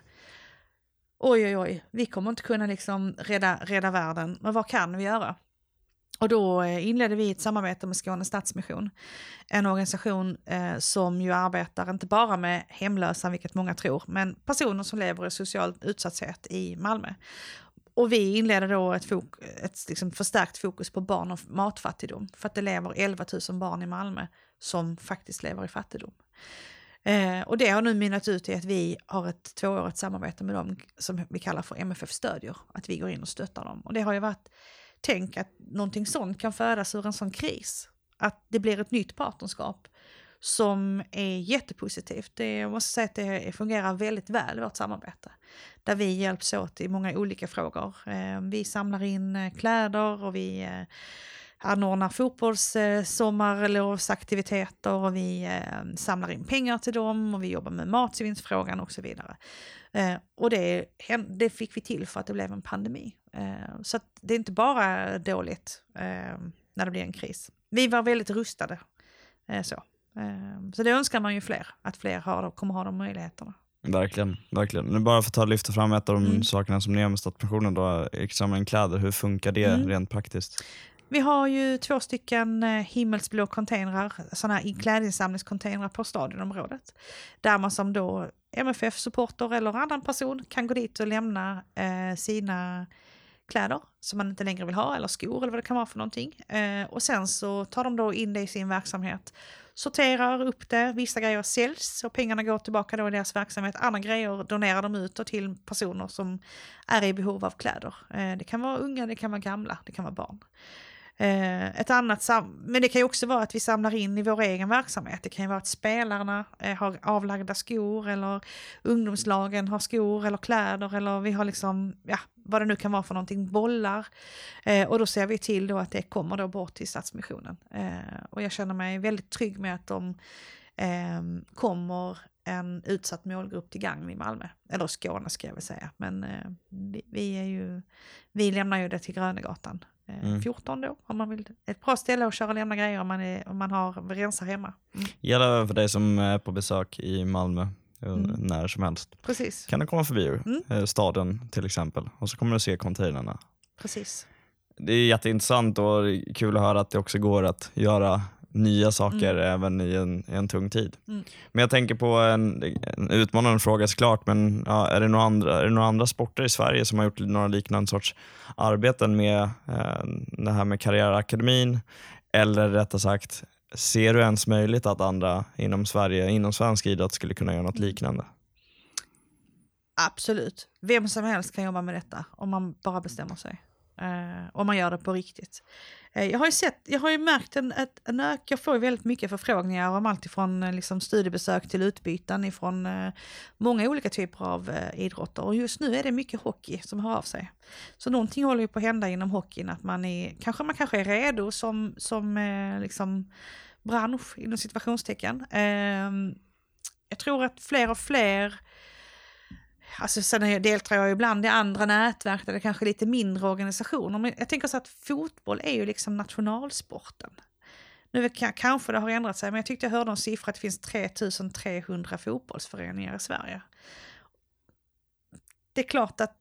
Oj, vi kommer inte kunna liksom rädda världen. Men vad kan vi göra? Och då inledde vi ett samarbete med Skåne Stadsmission. En organisation som ju arbetar inte bara med hemlösa, vilket många tror, men personer som lever i social utsatthet i Malmö. Och vi inledde då ett liksom förstärkt fokus på barn och matfattigdom. För att det lever 11 000 barn i Malmö som faktiskt lever i fattigdom. Och det har nu mynnat ut i att vi har ett 2-årigt samarbete med dem som vi kallar för MFF Stödjer. Att vi går in och stöttar dem. Och det har ju varit, tänk att någonting sånt kan födas ur en sån kris. Att det blir ett nytt partnerskap som är jättepositivt. Jag måste säga att det fungerar väldigt väl, vårt samarbete. Där vi hjälps åt i många olika frågor. Vi samlar in kläder och vi anordnar fotbollssommar eller årsaktiviteter och vi samlar in pengar till dem och vi jobbar med matsvinnsfrågan och så vidare. Och det fick vi till för att det blev en pandemi. Så att det är inte bara dåligt när det blir en kris. Vi var väldigt rustade. Så det önskar man ju att fler kommer ha de möjligheterna. Verkligen. Nu bara för att lyfta fram ett av de sakerna som ni gör med Stadsmissionen då, samla in kläder. Hur funkar det rent praktiskt? Vi har ju 2 himmelsblå containrar, sådana här klädinsamlingscontainrar på stadionområdet. Där man som då MFF-supporter eller annan person kan gå dit och lämna sina kläder som man inte längre vill ha, eller skor eller vad det kan vara för någonting. Och sen så tar de då in det i sin verksamhet, sorterar upp det, vissa grejer säljs och pengarna går tillbaka då i deras verksamhet. Andra grejer donerar de ut till personer som är i behov av kläder. Det kan vara unga, det kan vara gamla, det kan vara barn. Men det kan ju också vara att vi samlar in i vår egen verksamhet. Det kan ju vara att spelarna har avlagda skor eller ungdomslagen har skor eller kläder eller vi har liksom, vad det nu kan vara för någonting, bollar. Och då ser vi till då att det kommer då bort till Stadsmissionen. Och jag känner mig väldigt trygg med att de kommer en utsatt målgrupp till gagn i Malmö. Eller Skåne ska jag väl säga. Men vi lämnar ju det till Grönegatan. 14 då, om man vill. Ett bra ställe att köra och lämna grejer om man har rensar hemma. Gäller för dig som är på besök i Malmö när som helst. Precis. Kan du komma förbi staden till exempel och så kommer du se containrarna. Precis. Det är jätteintressant och kul att höra att det också går att göra nya saker även i en tung tid. Men jag tänker på en utmanande fråga såklart, men är det några andra sporter i Sverige som har gjort några liknande sorts arbeten med det här med karriärakademin, eller rättare sagt, ser du ens möjligt att andra inom svensk idrott skulle kunna göra något liknande? Absolut. Vem som helst kan jobba med detta om man bara bestämmer sig. Om man gör det på riktigt. Jag har ju märkt jag får väldigt mycket förfrågningar om allt ifrån liksom studiebesök till utbyten ifrån många olika typer av idrotter. Och just nu är det mycket hockey som hör av sig. Så någonting håller ju på att hända inom hockeyn, att man kanske är redo som liksom bransch inom situationstecken. Jag tror att fler och fler, alltså sen deltar jag ibland i andra nätverk där det kanske är lite mindre organisationer. Men jag tänker så att fotboll är ju liksom nationalsporten. Nu kanske det har ändrat sig, men jag tyckte jag hörde en siffra att det finns 3300 fotbollsföreningar i Sverige. Det är klart att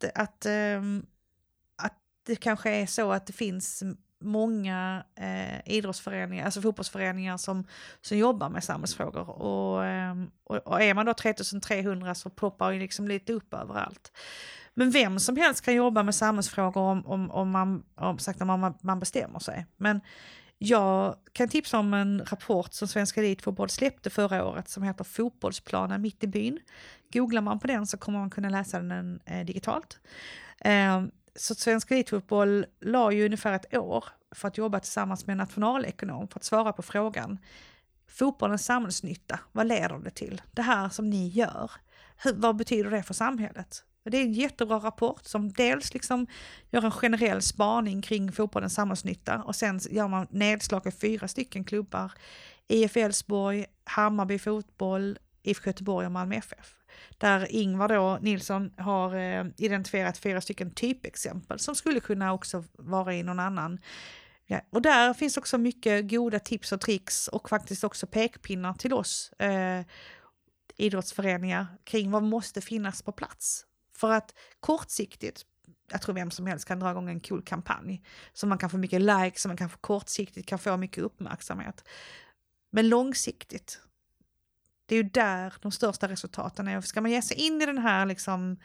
det kanske är så att det finns många idrottsföreningar, alltså fotbollsföreningar som jobbar med samhällsfrågor, och är man då 3300 så poppar ju liksom lite upp överallt. Men vem som helst kan jobba med samhällsfrågor om man bestämmer sig. Men jag kan tipsa om en rapport som Svenska Elitfotboll släppte förra året som heter Fotbollsplanen mitt i byn. Googlar man på den så kommer man kunna läsa den digitalt. Så Svenska Elitfotboll la ju ungefär ett år för att jobba tillsammans med en nationalekonom för att svara på frågan: fotbollens samhällsnytta, vad leder det till? Det här som ni gör, vad betyder det för samhället? Det är en jättebra rapport som dels liksom gör en generell spaning kring fotbollens samhällsnytta, och sen gör man nedslag i 4 stycken klubbar: IF Elfsborg, Hammarby fotboll, IFK Göteborg och Malmö FF. Där Ingvar då, Nilsson, har identifierat 4 stycken typexempel som skulle kunna också vara i någon annan. Ja, och där finns också mycket goda tips och tricks och faktiskt också pekpinnar till oss idrottsföreningar kring vad måste finnas på plats. För att kortsiktigt, jag tror vem som helst kan dra igång en cool kampanj som man kan få mycket likes, som man kan få kortsiktigt kan få mycket uppmärksamhet. Men långsiktigt, det är ju där de största resultaten är. Ska man ge sig in i den här liksom,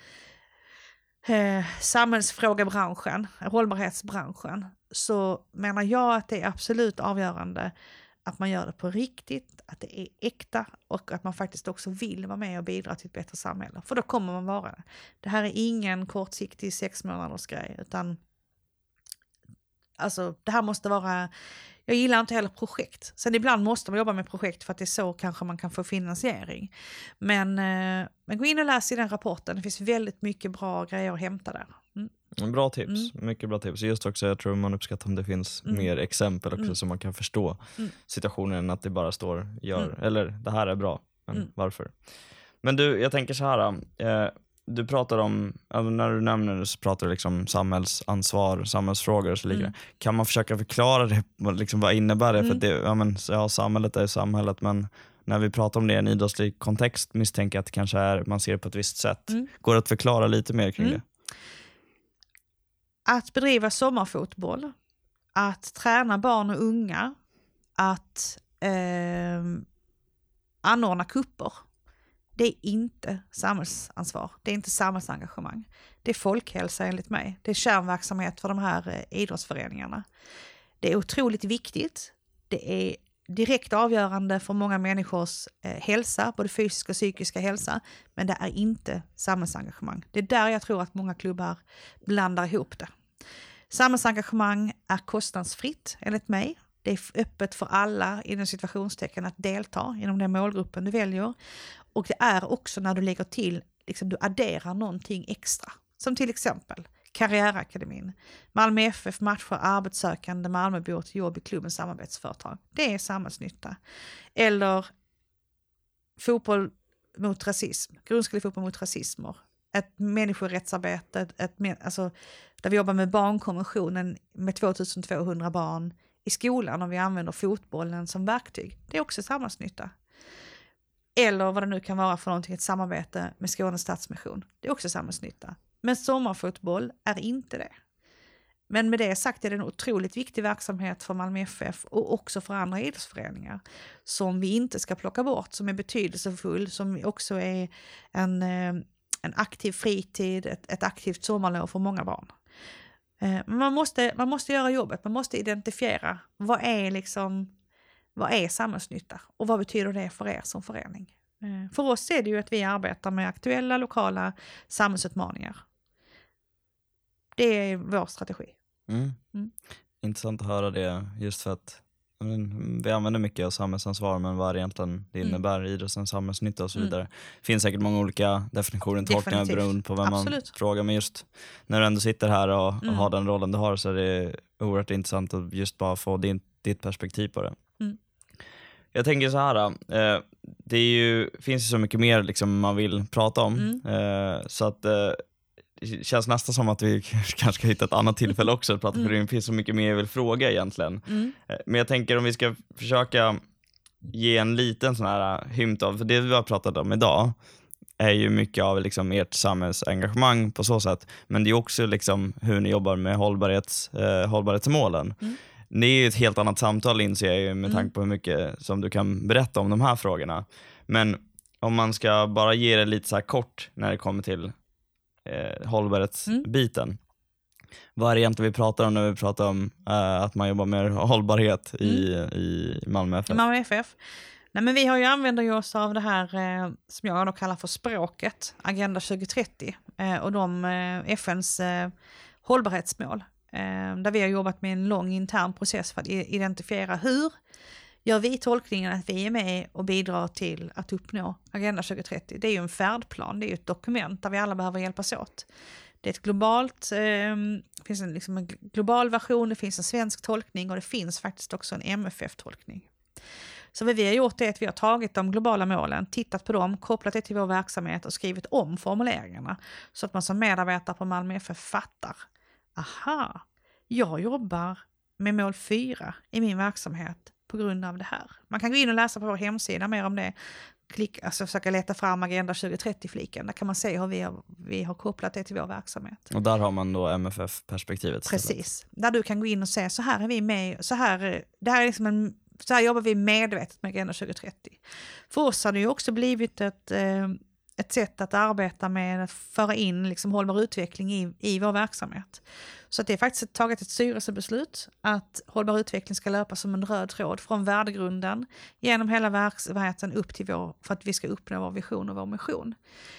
samhällsfrågebranschen, hållbarhetsbranschen, så menar jag att det är absolut avgörande att man gör det på riktigt, att det är äkta och att man faktiskt också vill vara med och bidra till ett bättre samhälle. För då kommer man vara det. Det här är ingen kortsiktig 6 månaders grej, utan alltså det här måste vara. Jag gillar inte heller projekt. Sen ibland måste man jobba med projekt för att det är så kanske man kan få finansiering. Men gå in och läs i den rapporten. Det finns väldigt mycket bra grejer att hämta där. Bra tips, mycket bra tips. Just också, jag tror man uppskattar om det finns mer exempel också så man kan förstå situationen, att det bara står eller det här är bra, men varför? Men du, jag tänker så här, du pratar om, alltså när du nämner det så pratar du liksom samhällsansvar, samhällsfrågor och så liknande. Kan man försöka förklara det, liksom, vad innebär det? För det, samhället är samhället, men när vi pratar om det i en idrottslig kontext misstänker jag att det kanske är, man ser det på ett visst sätt. Går det att förklara lite mer kring det? Att bedriva sommarfotboll, att träna barn och unga, att anordna kupper, det är inte samhällsansvar, det är inte samhällsengagemang. Det är folkhälsa enligt mig. Det är kärnverksamhet för de här idrottsföreningarna. Det är otroligt viktigt. Det är direkt avgörande för många människors hälsa, både fysisk och psykiska hälsa, men det är inte samhällsengagemang. Det är där jag tror att många klubbar blandar ihop det. Samhällsengagemang är kostnadsfritt enligt mig. Det är öppet för alla inom situationstecken att delta inom den målgruppen du väljer. Och det är också när du lägger till, liksom du adderar någonting extra. Som till exempel Karriärakademin. Malmö FF matchar arbetssökande Malmöbor till jobb i klubbens samarbetsföretag. Det är samhällsnytta. Eller fotboll mot rasism. Grundskolefotboll mot rasismer. Ett människorättsarbete. Alltså, där vi jobbar med barnkonventionen med 2200 barn i skolan och vi använder fotbollen som verktyg. Det är också samhällsnytta. Eller vad det nu kan vara för någonting, ett samarbete med Skånes Stadsmission. Det är också samhällsnytta. Men sommarfotboll är inte det. Men med det sagt är det en otroligt viktig verksamhet för Malmö FF och också för andra idrottsföreningar som vi inte ska plocka bort, som är betydelsefull, som också är en aktiv fritid, ett aktivt sommarlov för många barn. Man måste göra jobbet, man måste identifiera vad är samhällsnytta och vad betyder det för er som förening. För oss är det ju att vi arbetar med aktuella lokala samhällsutmaningar. Det är vår strategi. Intressant att höra det, just för att vi använder mycket av samhällsansvar, men vad egentligen det innebär, idrottens samhällsnytta och så vidare. Det finns säkert många olika definitioner, tolkningar beroende på vem man frågar, men just när du ändå sitter här och har den rollen du har, så är det oerhört intressant att just bara få ditt perspektiv på det. Jag tänker så här, det finns ju så mycket mer liksom man vill prata om, så att det känns nästan som att vi kanske ska hitta ett annat tillfälle också att prata, för det finns så mycket mer jag vill fråga egentligen. Men jag tänker om vi ska försöka ge en liten sån här hymt av, för det vi har pratat om idag är ju mycket av liksom ert samhällsengagemang på så sätt, men det är också liksom hur ni jobbar med hållbarhetsmålen. Det är ju ett helt annat samtal, inser jag ju, med tanke på hur mycket som du kan berätta om de här frågorna. Men om man ska bara ge det lite så här kort när det kommer till hållbarhetsbiten. Vad är det egentligen vi pratar om när vi pratar om att man jobbar med hållbarhet i Malmö FF? Malmö FF? Nej, men vi har ju använder oss av det här som jag då kallar för språket, Agenda 2030 och de FNs hållbarhetsmål. Där vi har jobbat med en lång intern process för att identifiera hur gör vi tolkningen att vi är med och bidrar till att uppnå Agenda 2030. Det är ju en färdplan, det är ju ett dokument där vi alla behöver hjälpas åt. Det är ett globalt, det finns en global version, det finns en svensk tolkning och det finns faktiskt också en MFF-tolkning. Så vad vi har gjort är att vi har tagit de globala målen, tittat på dem, kopplat det till vår verksamhet och skrivit om formuleringarna så att man som medarbetare på Malmö FF fattar. Aha, jag jobbar med mål 4 i min verksamhet på grund av det här. Man kan gå in och läsa på vår hemsida mer om det. Försöka leta fram Agenda 2030-fliken. Där kan man se hur vi har kopplat det till vår verksamhet. Och där har man då MFF-perspektivet. Precis. Där du kan gå in och se, så här är vi med. Så här jobbar vi medvetet med Agenda 2030. För oss har det ju också blivit ett sätt att arbeta med att föra in liksom hållbar utveckling i vår verksamhet. Så att det är faktiskt tagit ett styrelsebeslut att hållbar utveckling ska löpa som en röd tråd från värdegrunden genom hela verksamheten upp till för att vi ska uppnå vår vision och vår mission.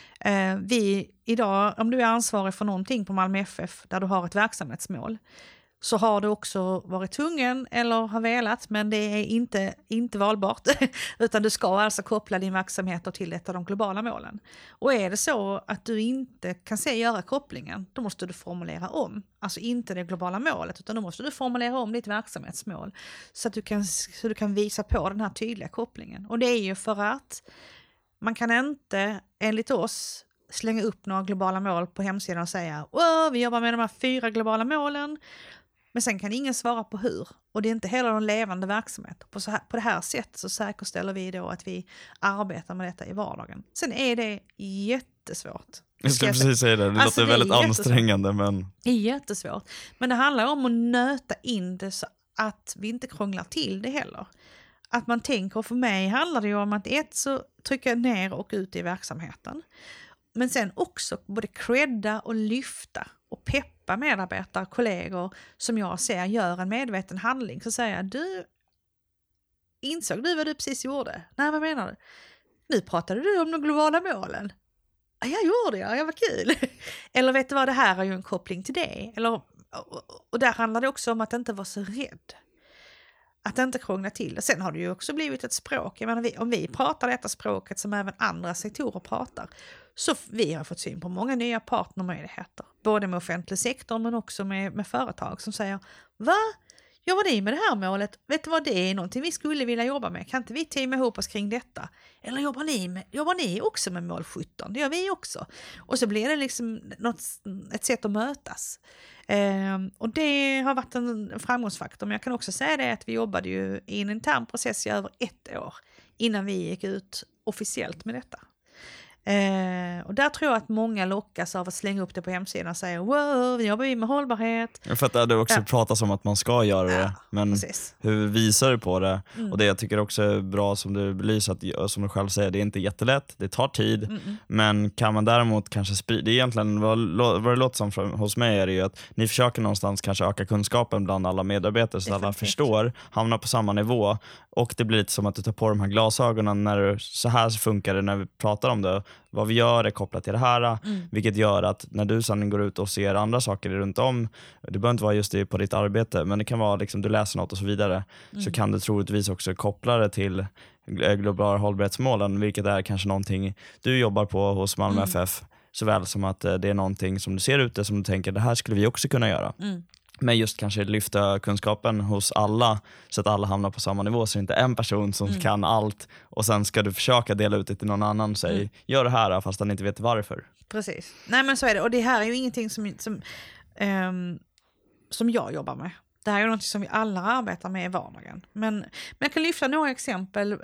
Vi idag, om du är ansvarig för någonting på Malmö FF där du har ett verksamhetsmål, så har du också varit tvungen eller har velat, men det är inte valbart, utan du ska alltså koppla din verksamhet till ett av de globala målen. Och är det så att du inte kan göra kopplingen, då måste du formulera om. Alltså inte det globala målet, utan då måste du formulera om ditt verksamhetsmål så att du kan visa på den här tydliga kopplingen. Och det är ju för att man kan inte, enligt oss, slänga upp några globala mål på hemsidan och säga vi jobbar med de här 4 globala målen. Men sen kan ingen svara på hur. Och det är inte heller en levande verksamhet. På det här sättet så säkerställer vi då att vi arbetar med detta i vardagen. Sen är det jättesvårt. Jag skulle precis säga det. Det låter väldigt ansträngande. Men... Det är jättesvårt. Men det handlar om att nöta in det så att vi inte krånglar till det heller. Att man tänker, och för mig handlar det ju om att så trycka ner och ut i verksamheten. Men sen också både credda och lyfta och peppa medarbetare, kollegor som jag ser gör en medveten handling. Så säger jag, insåg du vad du precis gjorde? Nej, vad menar du? Nu pratade du om de globala målen. Ja, jag gjorde jag var kul. Eller vet du vad, det här är ju en koppling till det. Och där handlar det också om att inte vara så rädd. Att inte krångla till. Sen har det ju också blivit ett språk. Jag menar, om vi pratar detta språket som även andra sektorer pratar, så vi har fått syn på många nya partnermöjligheter. Både med offentlig sektor men också med företag som säger, va? Jobbar ni med det här målet? Vet du vad, det är någonting vi skulle vilja jobba med. Kan inte vi teama ihop oss kring detta? Eller jobbar ni också med mål 17? Det gör vi också. Och så blir det liksom ett sätt att mötas. Och det har varit en framgångsfaktor. Men jag kan också säga det att vi jobbade ju i en intern process i över 1 år innan vi gick ut officiellt med detta. Och där tror jag att många lockas av att slänga upp det på hemsidan och säga wow, vi jobbar med hållbarhet. Jag fattar, det också pratas om att man ska göra det, men precis. hur visar du på det? Och det jag tycker också är bra som du belyser, att som du själv säger, det är inte jättelätt, det tar tid, men kan man däremot kanske sprida, det är egentligen vad det låter som hos mig är det ju att ni försöker någonstans kanske öka kunskapen bland alla medarbetare så att alla förstår, hamnar på samma nivå, och det blir lite som att du tar på de här glasögonen när så här funkar det när vi pratar om det. Vad vi gör är kopplat till det här, vilket gör att när du sen går ut och ser andra saker runt om, det behöver inte vara just det på ditt arbete, men det kan vara liksom du läser något och så vidare, så kan du troligtvis också koppla det till globala hållbarhetsmålen, vilket är kanske någonting du jobbar på hos Malmö FF, såväl som att det är någonting som du ser ute som du tänker, det här skulle vi också kunna göra. Men just kanske lyfta kunskapen hos alla så att alla hamnar på samma nivå, så det är inte en person som kan allt och sen ska du försöka dela ut det till någon annan och säga gör det här fast han inte vet varför. Precis. Nej men så är det, och det här är ju ingenting som jag jobbar med. Det här är ju något som vi alla arbetar med i vardagen. Men jag kan lyfta några exempel.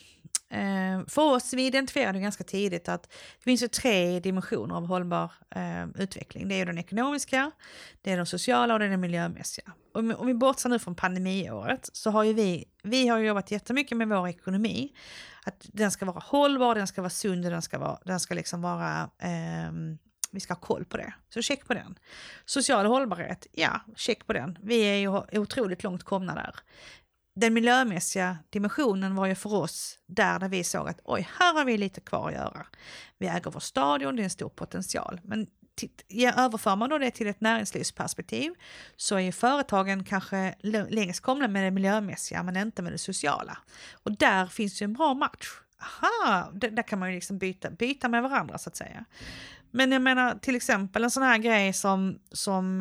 För oss, vi identifierade ganska tidigt att det finns ju 3 dimensioner av hållbar utveckling. Det är ju den ekonomiska, det är den sociala och det är den miljömässiga. Om vi bortser nu från pandemiåret så har ju vi har jobbat jättemycket med vår ekonomi. Att den ska vara hållbar, den ska vara sund, den ska liksom vara... vi ska ha koll på det. Så check på den. Social hållbarhet, ja, check på den. Vi är ju otroligt långt komna där. Den miljömässiga dimensionen var ju för oss där vi såg att oj, här har vi lite kvar att göra. Vi äger vår stadion, det är en stor potential. Men överför man då det till ett näringslivsperspektiv så är ju företagen kanske längst komna med det miljömässiga men inte med det sociala. Och där finns ju en bra match. Aha, där kan man ju liksom byta med varandra så att säga. Men jag menar till exempel en sån här grej som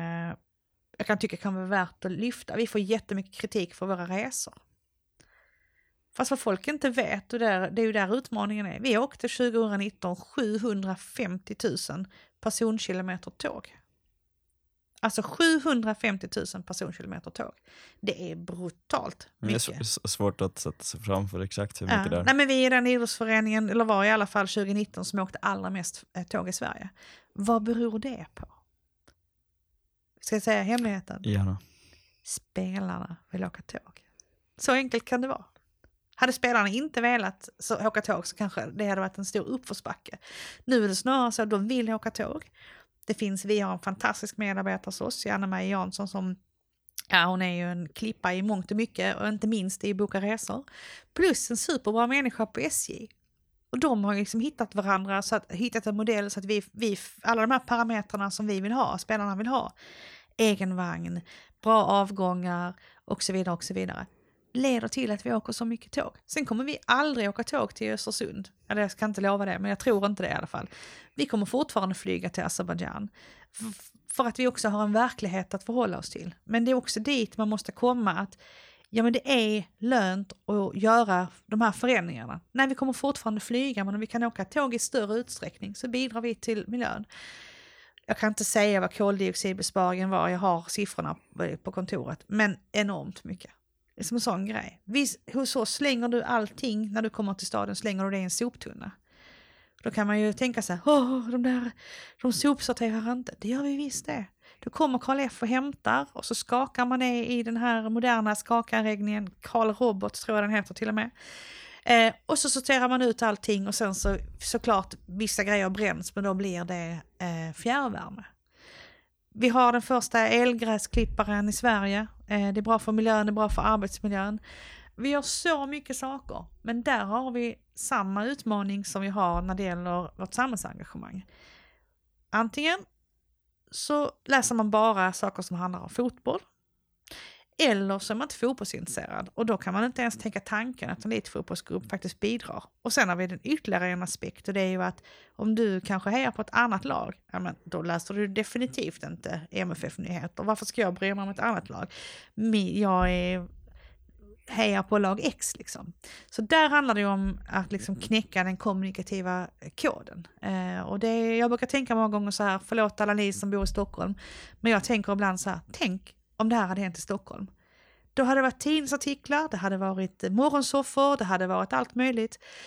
jag kan tycka kan vara värt att lyfta. Vi får jättemycket kritik för våra resor. Fast vad folk inte vet, och det är ju där utmaningen är. Vi åkte 2019 750 000 personkilometer tåg. Alltså 750 000 personkilometer tåg. Det är brutalt mycket. Det är svårt att sätta sig framför exakt hur mycket det är. Nej, men vi är den idrottsföreningen, eller var i alla fall 2019, som åkte allra mest tåg i Sverige. Vad beror det på? Ska jag säga hemligheten? Gärna. Spelarna vill åka tåg. Så enkelt kan det vara. Hade spelarna inte velat åka tåg så kanske det hade varit en stor uppförsbacke. Nu är det snarare så att de vill åka tåg. Vi har en fantastisk medarbetare hos oss, Anna-Marie Jansson, som hon är ju en klippa i mångt och mycket och inte minst i boka resor. Plus en superbra människa på SJ. Och de har liksom hittat varandra, hittat en modell så att vi alla de här parametrarna som vi vill ha, spelarna vill ha, egen vagn, bra avgångar och så vidare, leder till att vi åker så mycket tåg. Sen kommer vi aldrig åka tåg till Östersund. Eller jag ska inte lova det, men jag tror inte det i alla fall. Vi kommer fortfarande flyga till Azerbaijan. För att vi också har en verklighet att förhålla oss till. Men det är också dit man måste komma att men det är lönt att göra de här förändringarna. Nej, vi kommer fortfarande flyga, men om vi kan åka tåg i större utsträckning så bidrar vi till miljön. Jag kan inte säga vad koldioxidbesparingen var, jag har siffrorna på kontoret, men enormt mycket. Det är som en sån grej. Hos oss slänger du allting när du kommer till staden, slänger du det i en soptunna. Då kan man ju tänka sig, de sopsorterar inte. Det gör vi visst det. Då kommer Karl F och hämtar och så skakar man det i den här moderna skakanläggningen, Karl Robot tror jag den heter till och med. Och så sorterar man ut allting och sen såklart vissa grejer bränns, men då blir det fjärrvärme. Vi har den första elgräsklipparen i Sverige. Det är bra för miljön, det är bra för arbetsmiljön. Vi gör så mycket saker, men där har vi samma utmaning som vi har när det gäller vårt samhällsengagemang. Antingen så läser man bara saker som handlar om fotboll, eller så är man inte fotbollsintresserad och då kan man inte ens tänka tanken att en elitfotbollsgrupp faktiskt bidrar. Och sen har vi den ytterligare en aspekt, och det är ju att om du kanske hejar på ett annat lag, då läser du definitivt inte MFF-nyheter. Varför ska jag bry mig om ett annat lag? Jag hejar på lag X liksom. Så där handlar det ju om att liksom knäcka den kommunikativa koden. Och jag brukar tänka många gånger så här, förlåt alla ni som bor i Stockholm, men jag tänker ibland så här, tänk om det här hade hänt i Stockholm. Då hade det varit tidningsartiklar, det hade varit morgonsoffor, det hade varit allt möjligt.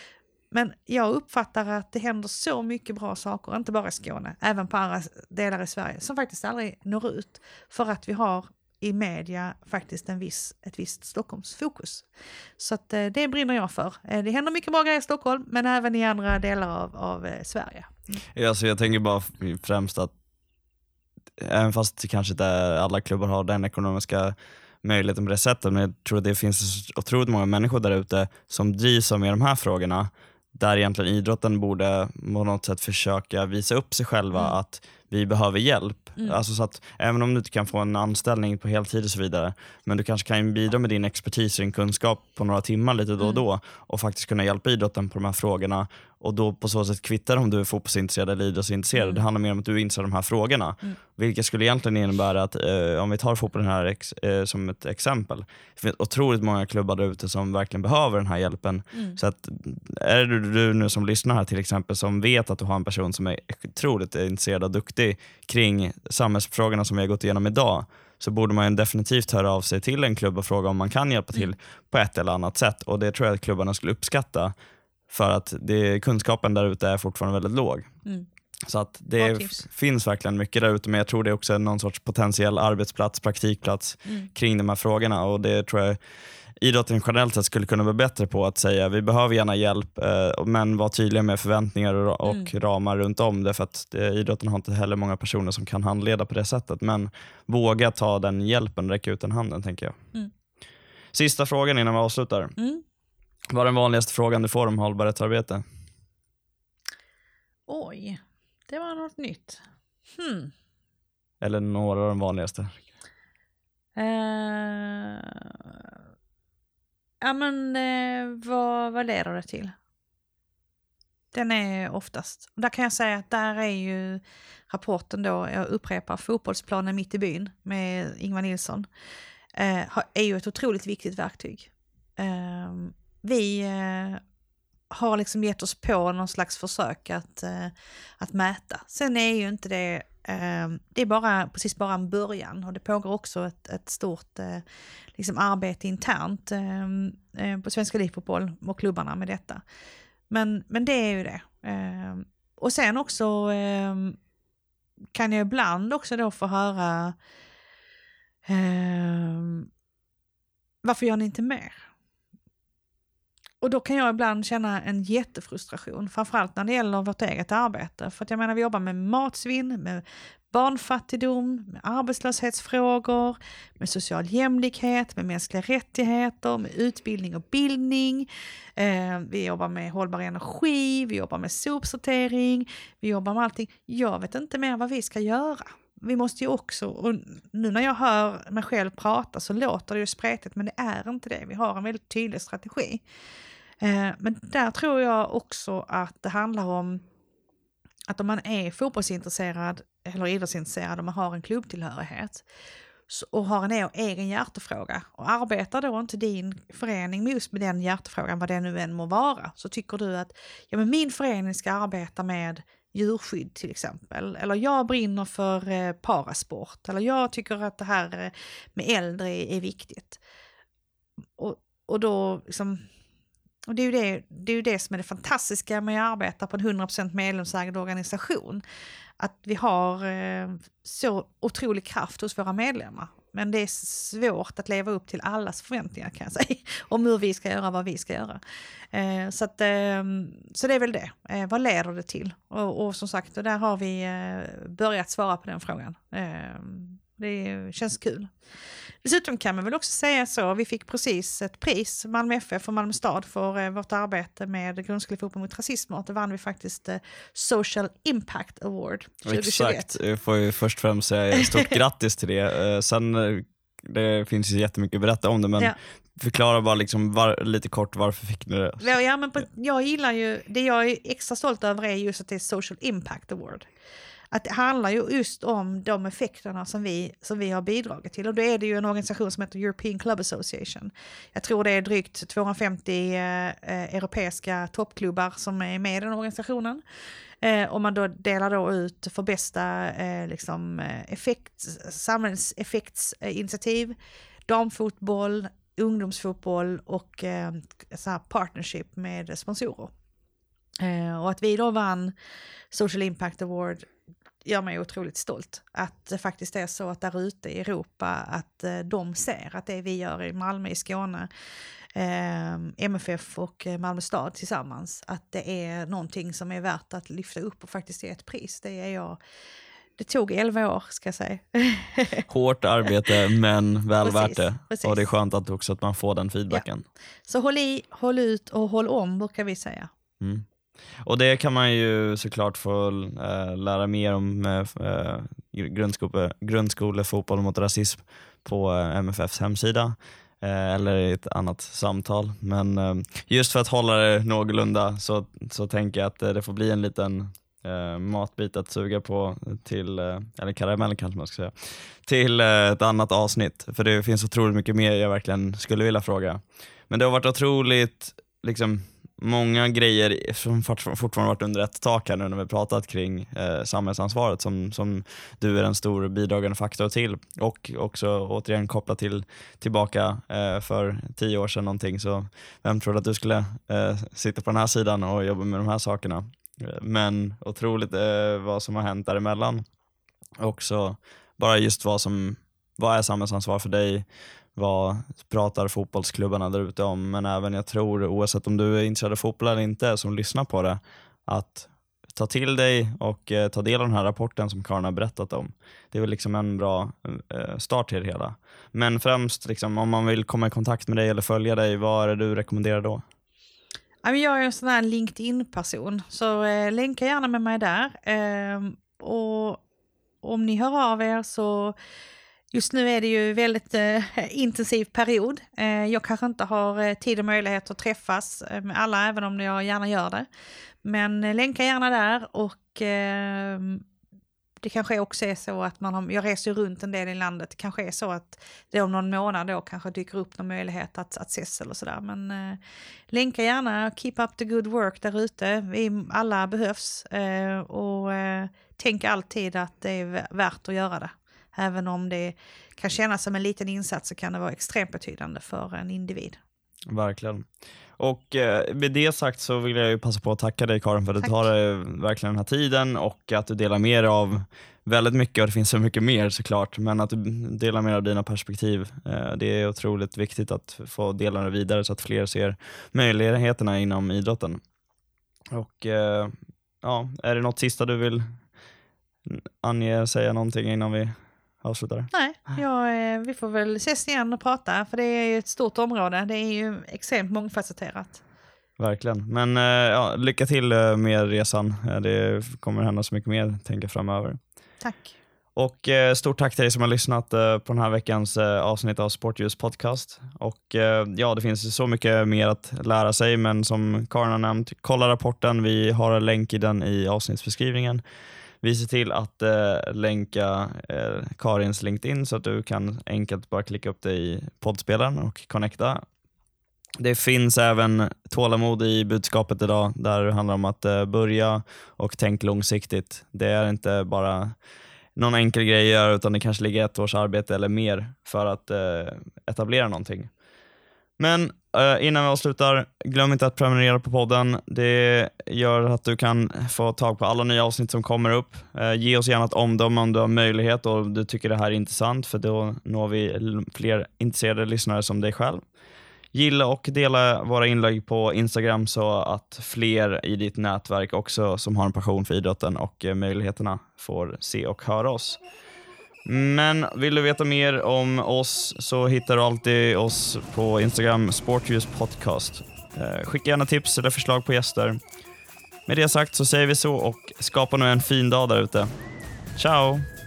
Men jag uppfattar att det händer så mycket bra saker, inte bara i Skåne, även på andra delar i Sverige, som faktiskt aldrig når ut för att vi har i media faktiskt ett visst Stockholmsfokus. Så att, det brinner jag för. Det händer mycket bra grejer i Stockholm, men även i andra delar av Sverige. Alltså jag tänker bara främst att även fast kanske inte alla klubbar har den ekonomiska möjligheten på det sättet, men jag tror att det finns otroligt många människor där ute som drivs med de här frågorna, där egentligen idrotten borde på något sätt försöka visa upp sig själva att vi behöver hjälp. Alltså så att även om du inte kan få en anställning på heltid och så vidare, men du kanske kan bidra med din expertis och din kunskap på några timmar lite då och då och faktiskt kunna hjälpa idrotten på de här frågorna, och då på så sätt kvittar om du är fotbollsintresserad eller idrottsintresserad. Det handlar mer om att du inser de här frågorna. Vilket skulle egentligen innebära att om vi tar fotbollen här som ett exempel, det finns otroligt många klubbar där ute som verkligen behöver den här hjälpen. Så att är du nu som lyssnar här till exempel, som vet att du har en person som är otroligt intresserad och duktig kring samhällsfrågorna som vi har gått igenom idag, så borde man definitivt höra av sig till en klubb och fråga om man kan hjälpa till på ett eller annat sätt. Och det tror jag att klubbarna skulle uppskatta, för att kunskapen där ute är fortfarande väldigt låg. Så att det finns verkligen mycket där ute, men jag tror det är också någon sorts potentiell arbetsplats, praktikplats kring de här frågorna, och det tror jag idrotten generellt sett skulle kunna bli bättre på, att säga vi behöver gärna hjälp, men vara tydliga med förväntningar och ramar runt om det, för att idrotten har inte heller många personer som kan handleda på det sättet, men våga ta den hjälpen, räcka ut den handen, tänker jag. Sista frågan innan vi avslutar. Vad är den vanligaste frågan du får om hållbarhetsarbete? Oj, det var något nytt. Eller några av de vanligaste. Ja, men vad leder det till? Den är oftast. Där kan jag säga att där är ju rapporten då, jag upprepar, Fotbollsplanen mitt i byn med Ingvar Nilsson, är ju ett otroligt viktigt verktyg. Vi har liksom gett oss på någon slags försök att mäta. Sen är ju inte det, det är precis bara en början, och det pågår också ett stort liksom arbete internt på Svenska Elitfotboll och klubbarna med detta. Men det är ju det. Och sen också kan jag ibland också då få höra varför gör ni inte mer? Och då kan jag ibland känna en jättefrustration, framförallt när det gäller vårt eget arbete. För att jag menar, vi jobbar med matsvinn, med barnfattigdom, med arbetslöshetsfrågor, med social jämlikhet, med mänskliga rättigheter, med utbildning och bildning. Vi jobbar med hållbar energi, vi jobbar med sopsortering, vi jobbar med allting. Jag vet inte mer vad vi ska göra. Vi måste ju också, och nu när jag hör mig själv prata så låter det ju spretigt, men det är inte det. Vi har en väldigt tydlig strategi. Men där tror jag också att det handlar om att om man är fotbollsintresserad eller idrottsintresserad och man har en klubbtillhörighet och har en egen hjärtefråga och arbetar då inte din förening just med den hjärtefrågan, vad det nu än må vara, så tycker du att ja, men min förening ska arbeta med djurskydd till exempel, eller jag brinner för parasport, eller jag tycker att det här med äldre är viktigt. Och då liksom, och det är ju det som är det fantastiska med att arbeta på en 100% medlemsägd organisation, att vi har så otrolig kraft hos våra medlemmar. Men det är svårt att leva upp till allas förväntningar, kan jag säga, om hur vi ska göra, vad vi ska göra. Så det är väl det. Vad leder det till? Och som sagt, och där har vi börjat svara på den frågan. Det känns kul. Dessutom kan man väl också säga så, vi fick precis ett pris, Malmö FF och Malmö stad, för vårt arbete med grundskolefotboll mot rasism, och då vann vi faktiskt Social Impact Award 2021. Exakt, jag får ju först och främst säga stort grattis till det. Sen det finns ju jättemycket att berätta om det, men förklara bara liksom lite kort varför fick ni det? Ja, men jag gillar ju, det jag är extra stolt över är just att det är Social Impact Award. Att det handlar ju just om de effekterna som vi har bidragit till. Och då är det ju en organisation som heter European Club Association. Jag tror det är drygt 250 europeiska toppklubbar som är med i den organisationen. Och man då delar då ut för bästa samhällseffektsinitiativ, damfotboll, ungdomsfotboll och så här partnership med sponsorer. Och att vi då vann Social Impact Award gör mig otroligt stolt. Att det faktiskt är så att där ute i Europa att de ser att det vi gör i Malmö, i Skåne, MFF och Malmö stad tillsammans, att det är någonting som är värt att lyfta upp och faktiskt ge ett pris. Det tog 11 år ska jag säga. Hårt arbete men väl Precis, värt det. precis. Och det är skönt att också att man får den feedbacken. Ja. Så håll i, håll ut och håll om brukar vi säga. Mm. Och det kan man ju såklart få lära mer om grundskolefotboll mot rasism på MFFs hemsida eller i ett annat samtal. Men just för att hålla det någorlunda så tänker jag att det får bli en liten matbit att suga på till, eller karamell kanske man ska säga, till ett annat avsnitt. För det finns otroligt mycket mer jag verkligen skulle vilja fråga. Men det har varit otroligt liksom många grejer som fortfarande varit under ett tak här nu när vi pratat kring samhällsansvaret som du är en stor bidragande faktor till, och också återigen kopplat tillbaka för 10 år sedan någonting. Så vem trodde att du skulle sitta på den här sidan och jobba med de här sakerna? Men otroligt vad som har hänt däremellan. Också bara just vad är samhällsansvar för dig? Vad pratar fotbollsklubbarna där ute om? Men även jag tror, oavsett om du är intresserad av fotboll eller inte som lyssnar på det, att ta till dig och ta del av den här rapporten som Karin har berättat om. Det är väl liksom en bra start till det hela. Men främst liksom, om man vill komma i kontakt med dig eller följa dig, vad är det du rekommenderar då? Jag är en sån här LinkedIn-person, så länka gärna med mig där. Och om ni hör av er så... Just nu är det ju väldigt intensiv period. Jag kanske inte har tid och möjlighet att träffas med alla, även om jag gärna gör det. Men länka gärna där, och det kanske också är så att jag reser runt en del i landet. Det kanske är så att det om någon månad då kanske dyker upp någon möjlighet att ses eller sådär. Men länka gärna, keep up the good work där ute. Vi alla behövs och tänk alltid att det är värt att göra det. Även om det kan kännas som en liten insats så kan det vara extremt betydande för en individ. Verkligen. Och med det sagt så vill jag ju passa på att tacka dig, Karin, för att du tar verkligen den här tiden och att du delar med dig av väldigt mycket, och det finns så mycket mer såklart, men att du delar med dig av dina perspektiv. Det är otroligt viktigt att få dela det vidare så att fler ser möjligheterna inom idrotten. Och är det något sista du vill säga någonting innan vi avslutar? Nej, vi får väl ses igen och prata, för det är ju ett stort område. Det är ju extremt mångfacetterat. Verkligen. Men lycka till med resan. Det kommer hända så mycket mer, tänker framöver. Tack. Och stort tack till dig som har lyssnat på den här veckans avsnitt av Sportljus podcast. Och det finns så mycket mer att lära sig, men som Karin har nämnt, kolla rapporten. Vi har en länk i den i avsnittsbeskrivningen. Vi ser till att länka Karins LinkedIn så att du kan enkelt bara klicka upp det i poddspelaren och connecta. Det finns även tålamod i budskapet idag, där det handlar om att börja och tänka långsiktigt. Det är inte bara någon enkel grej att göra, utan det kanske ligger 1 års arbete eller mer för att etablera någonting. Men innan vi avslutar, glöm inte att prenumerera på podden. Det gör att du kan få tag på alla nya avsnitt som kommer upp. Ge oss gärna ett omdöme om du har möjlighet och du tycker det här är intressant, för då når vi fler intresserade lyssnare som dig själv. Gilla och dela våra inlägg på Instagram så att fler i ditt nätverk också som har en passion för idrotten och möjligheterna får se och höra oss. Men vill du veta mer om oss så hittar du alltid oss på Instagram, Sportljus podcast. Skicka gärna tips eller förslag på gäster. Med det sagt så säger vi så och skapa nu en fin dag där ute. Ciao!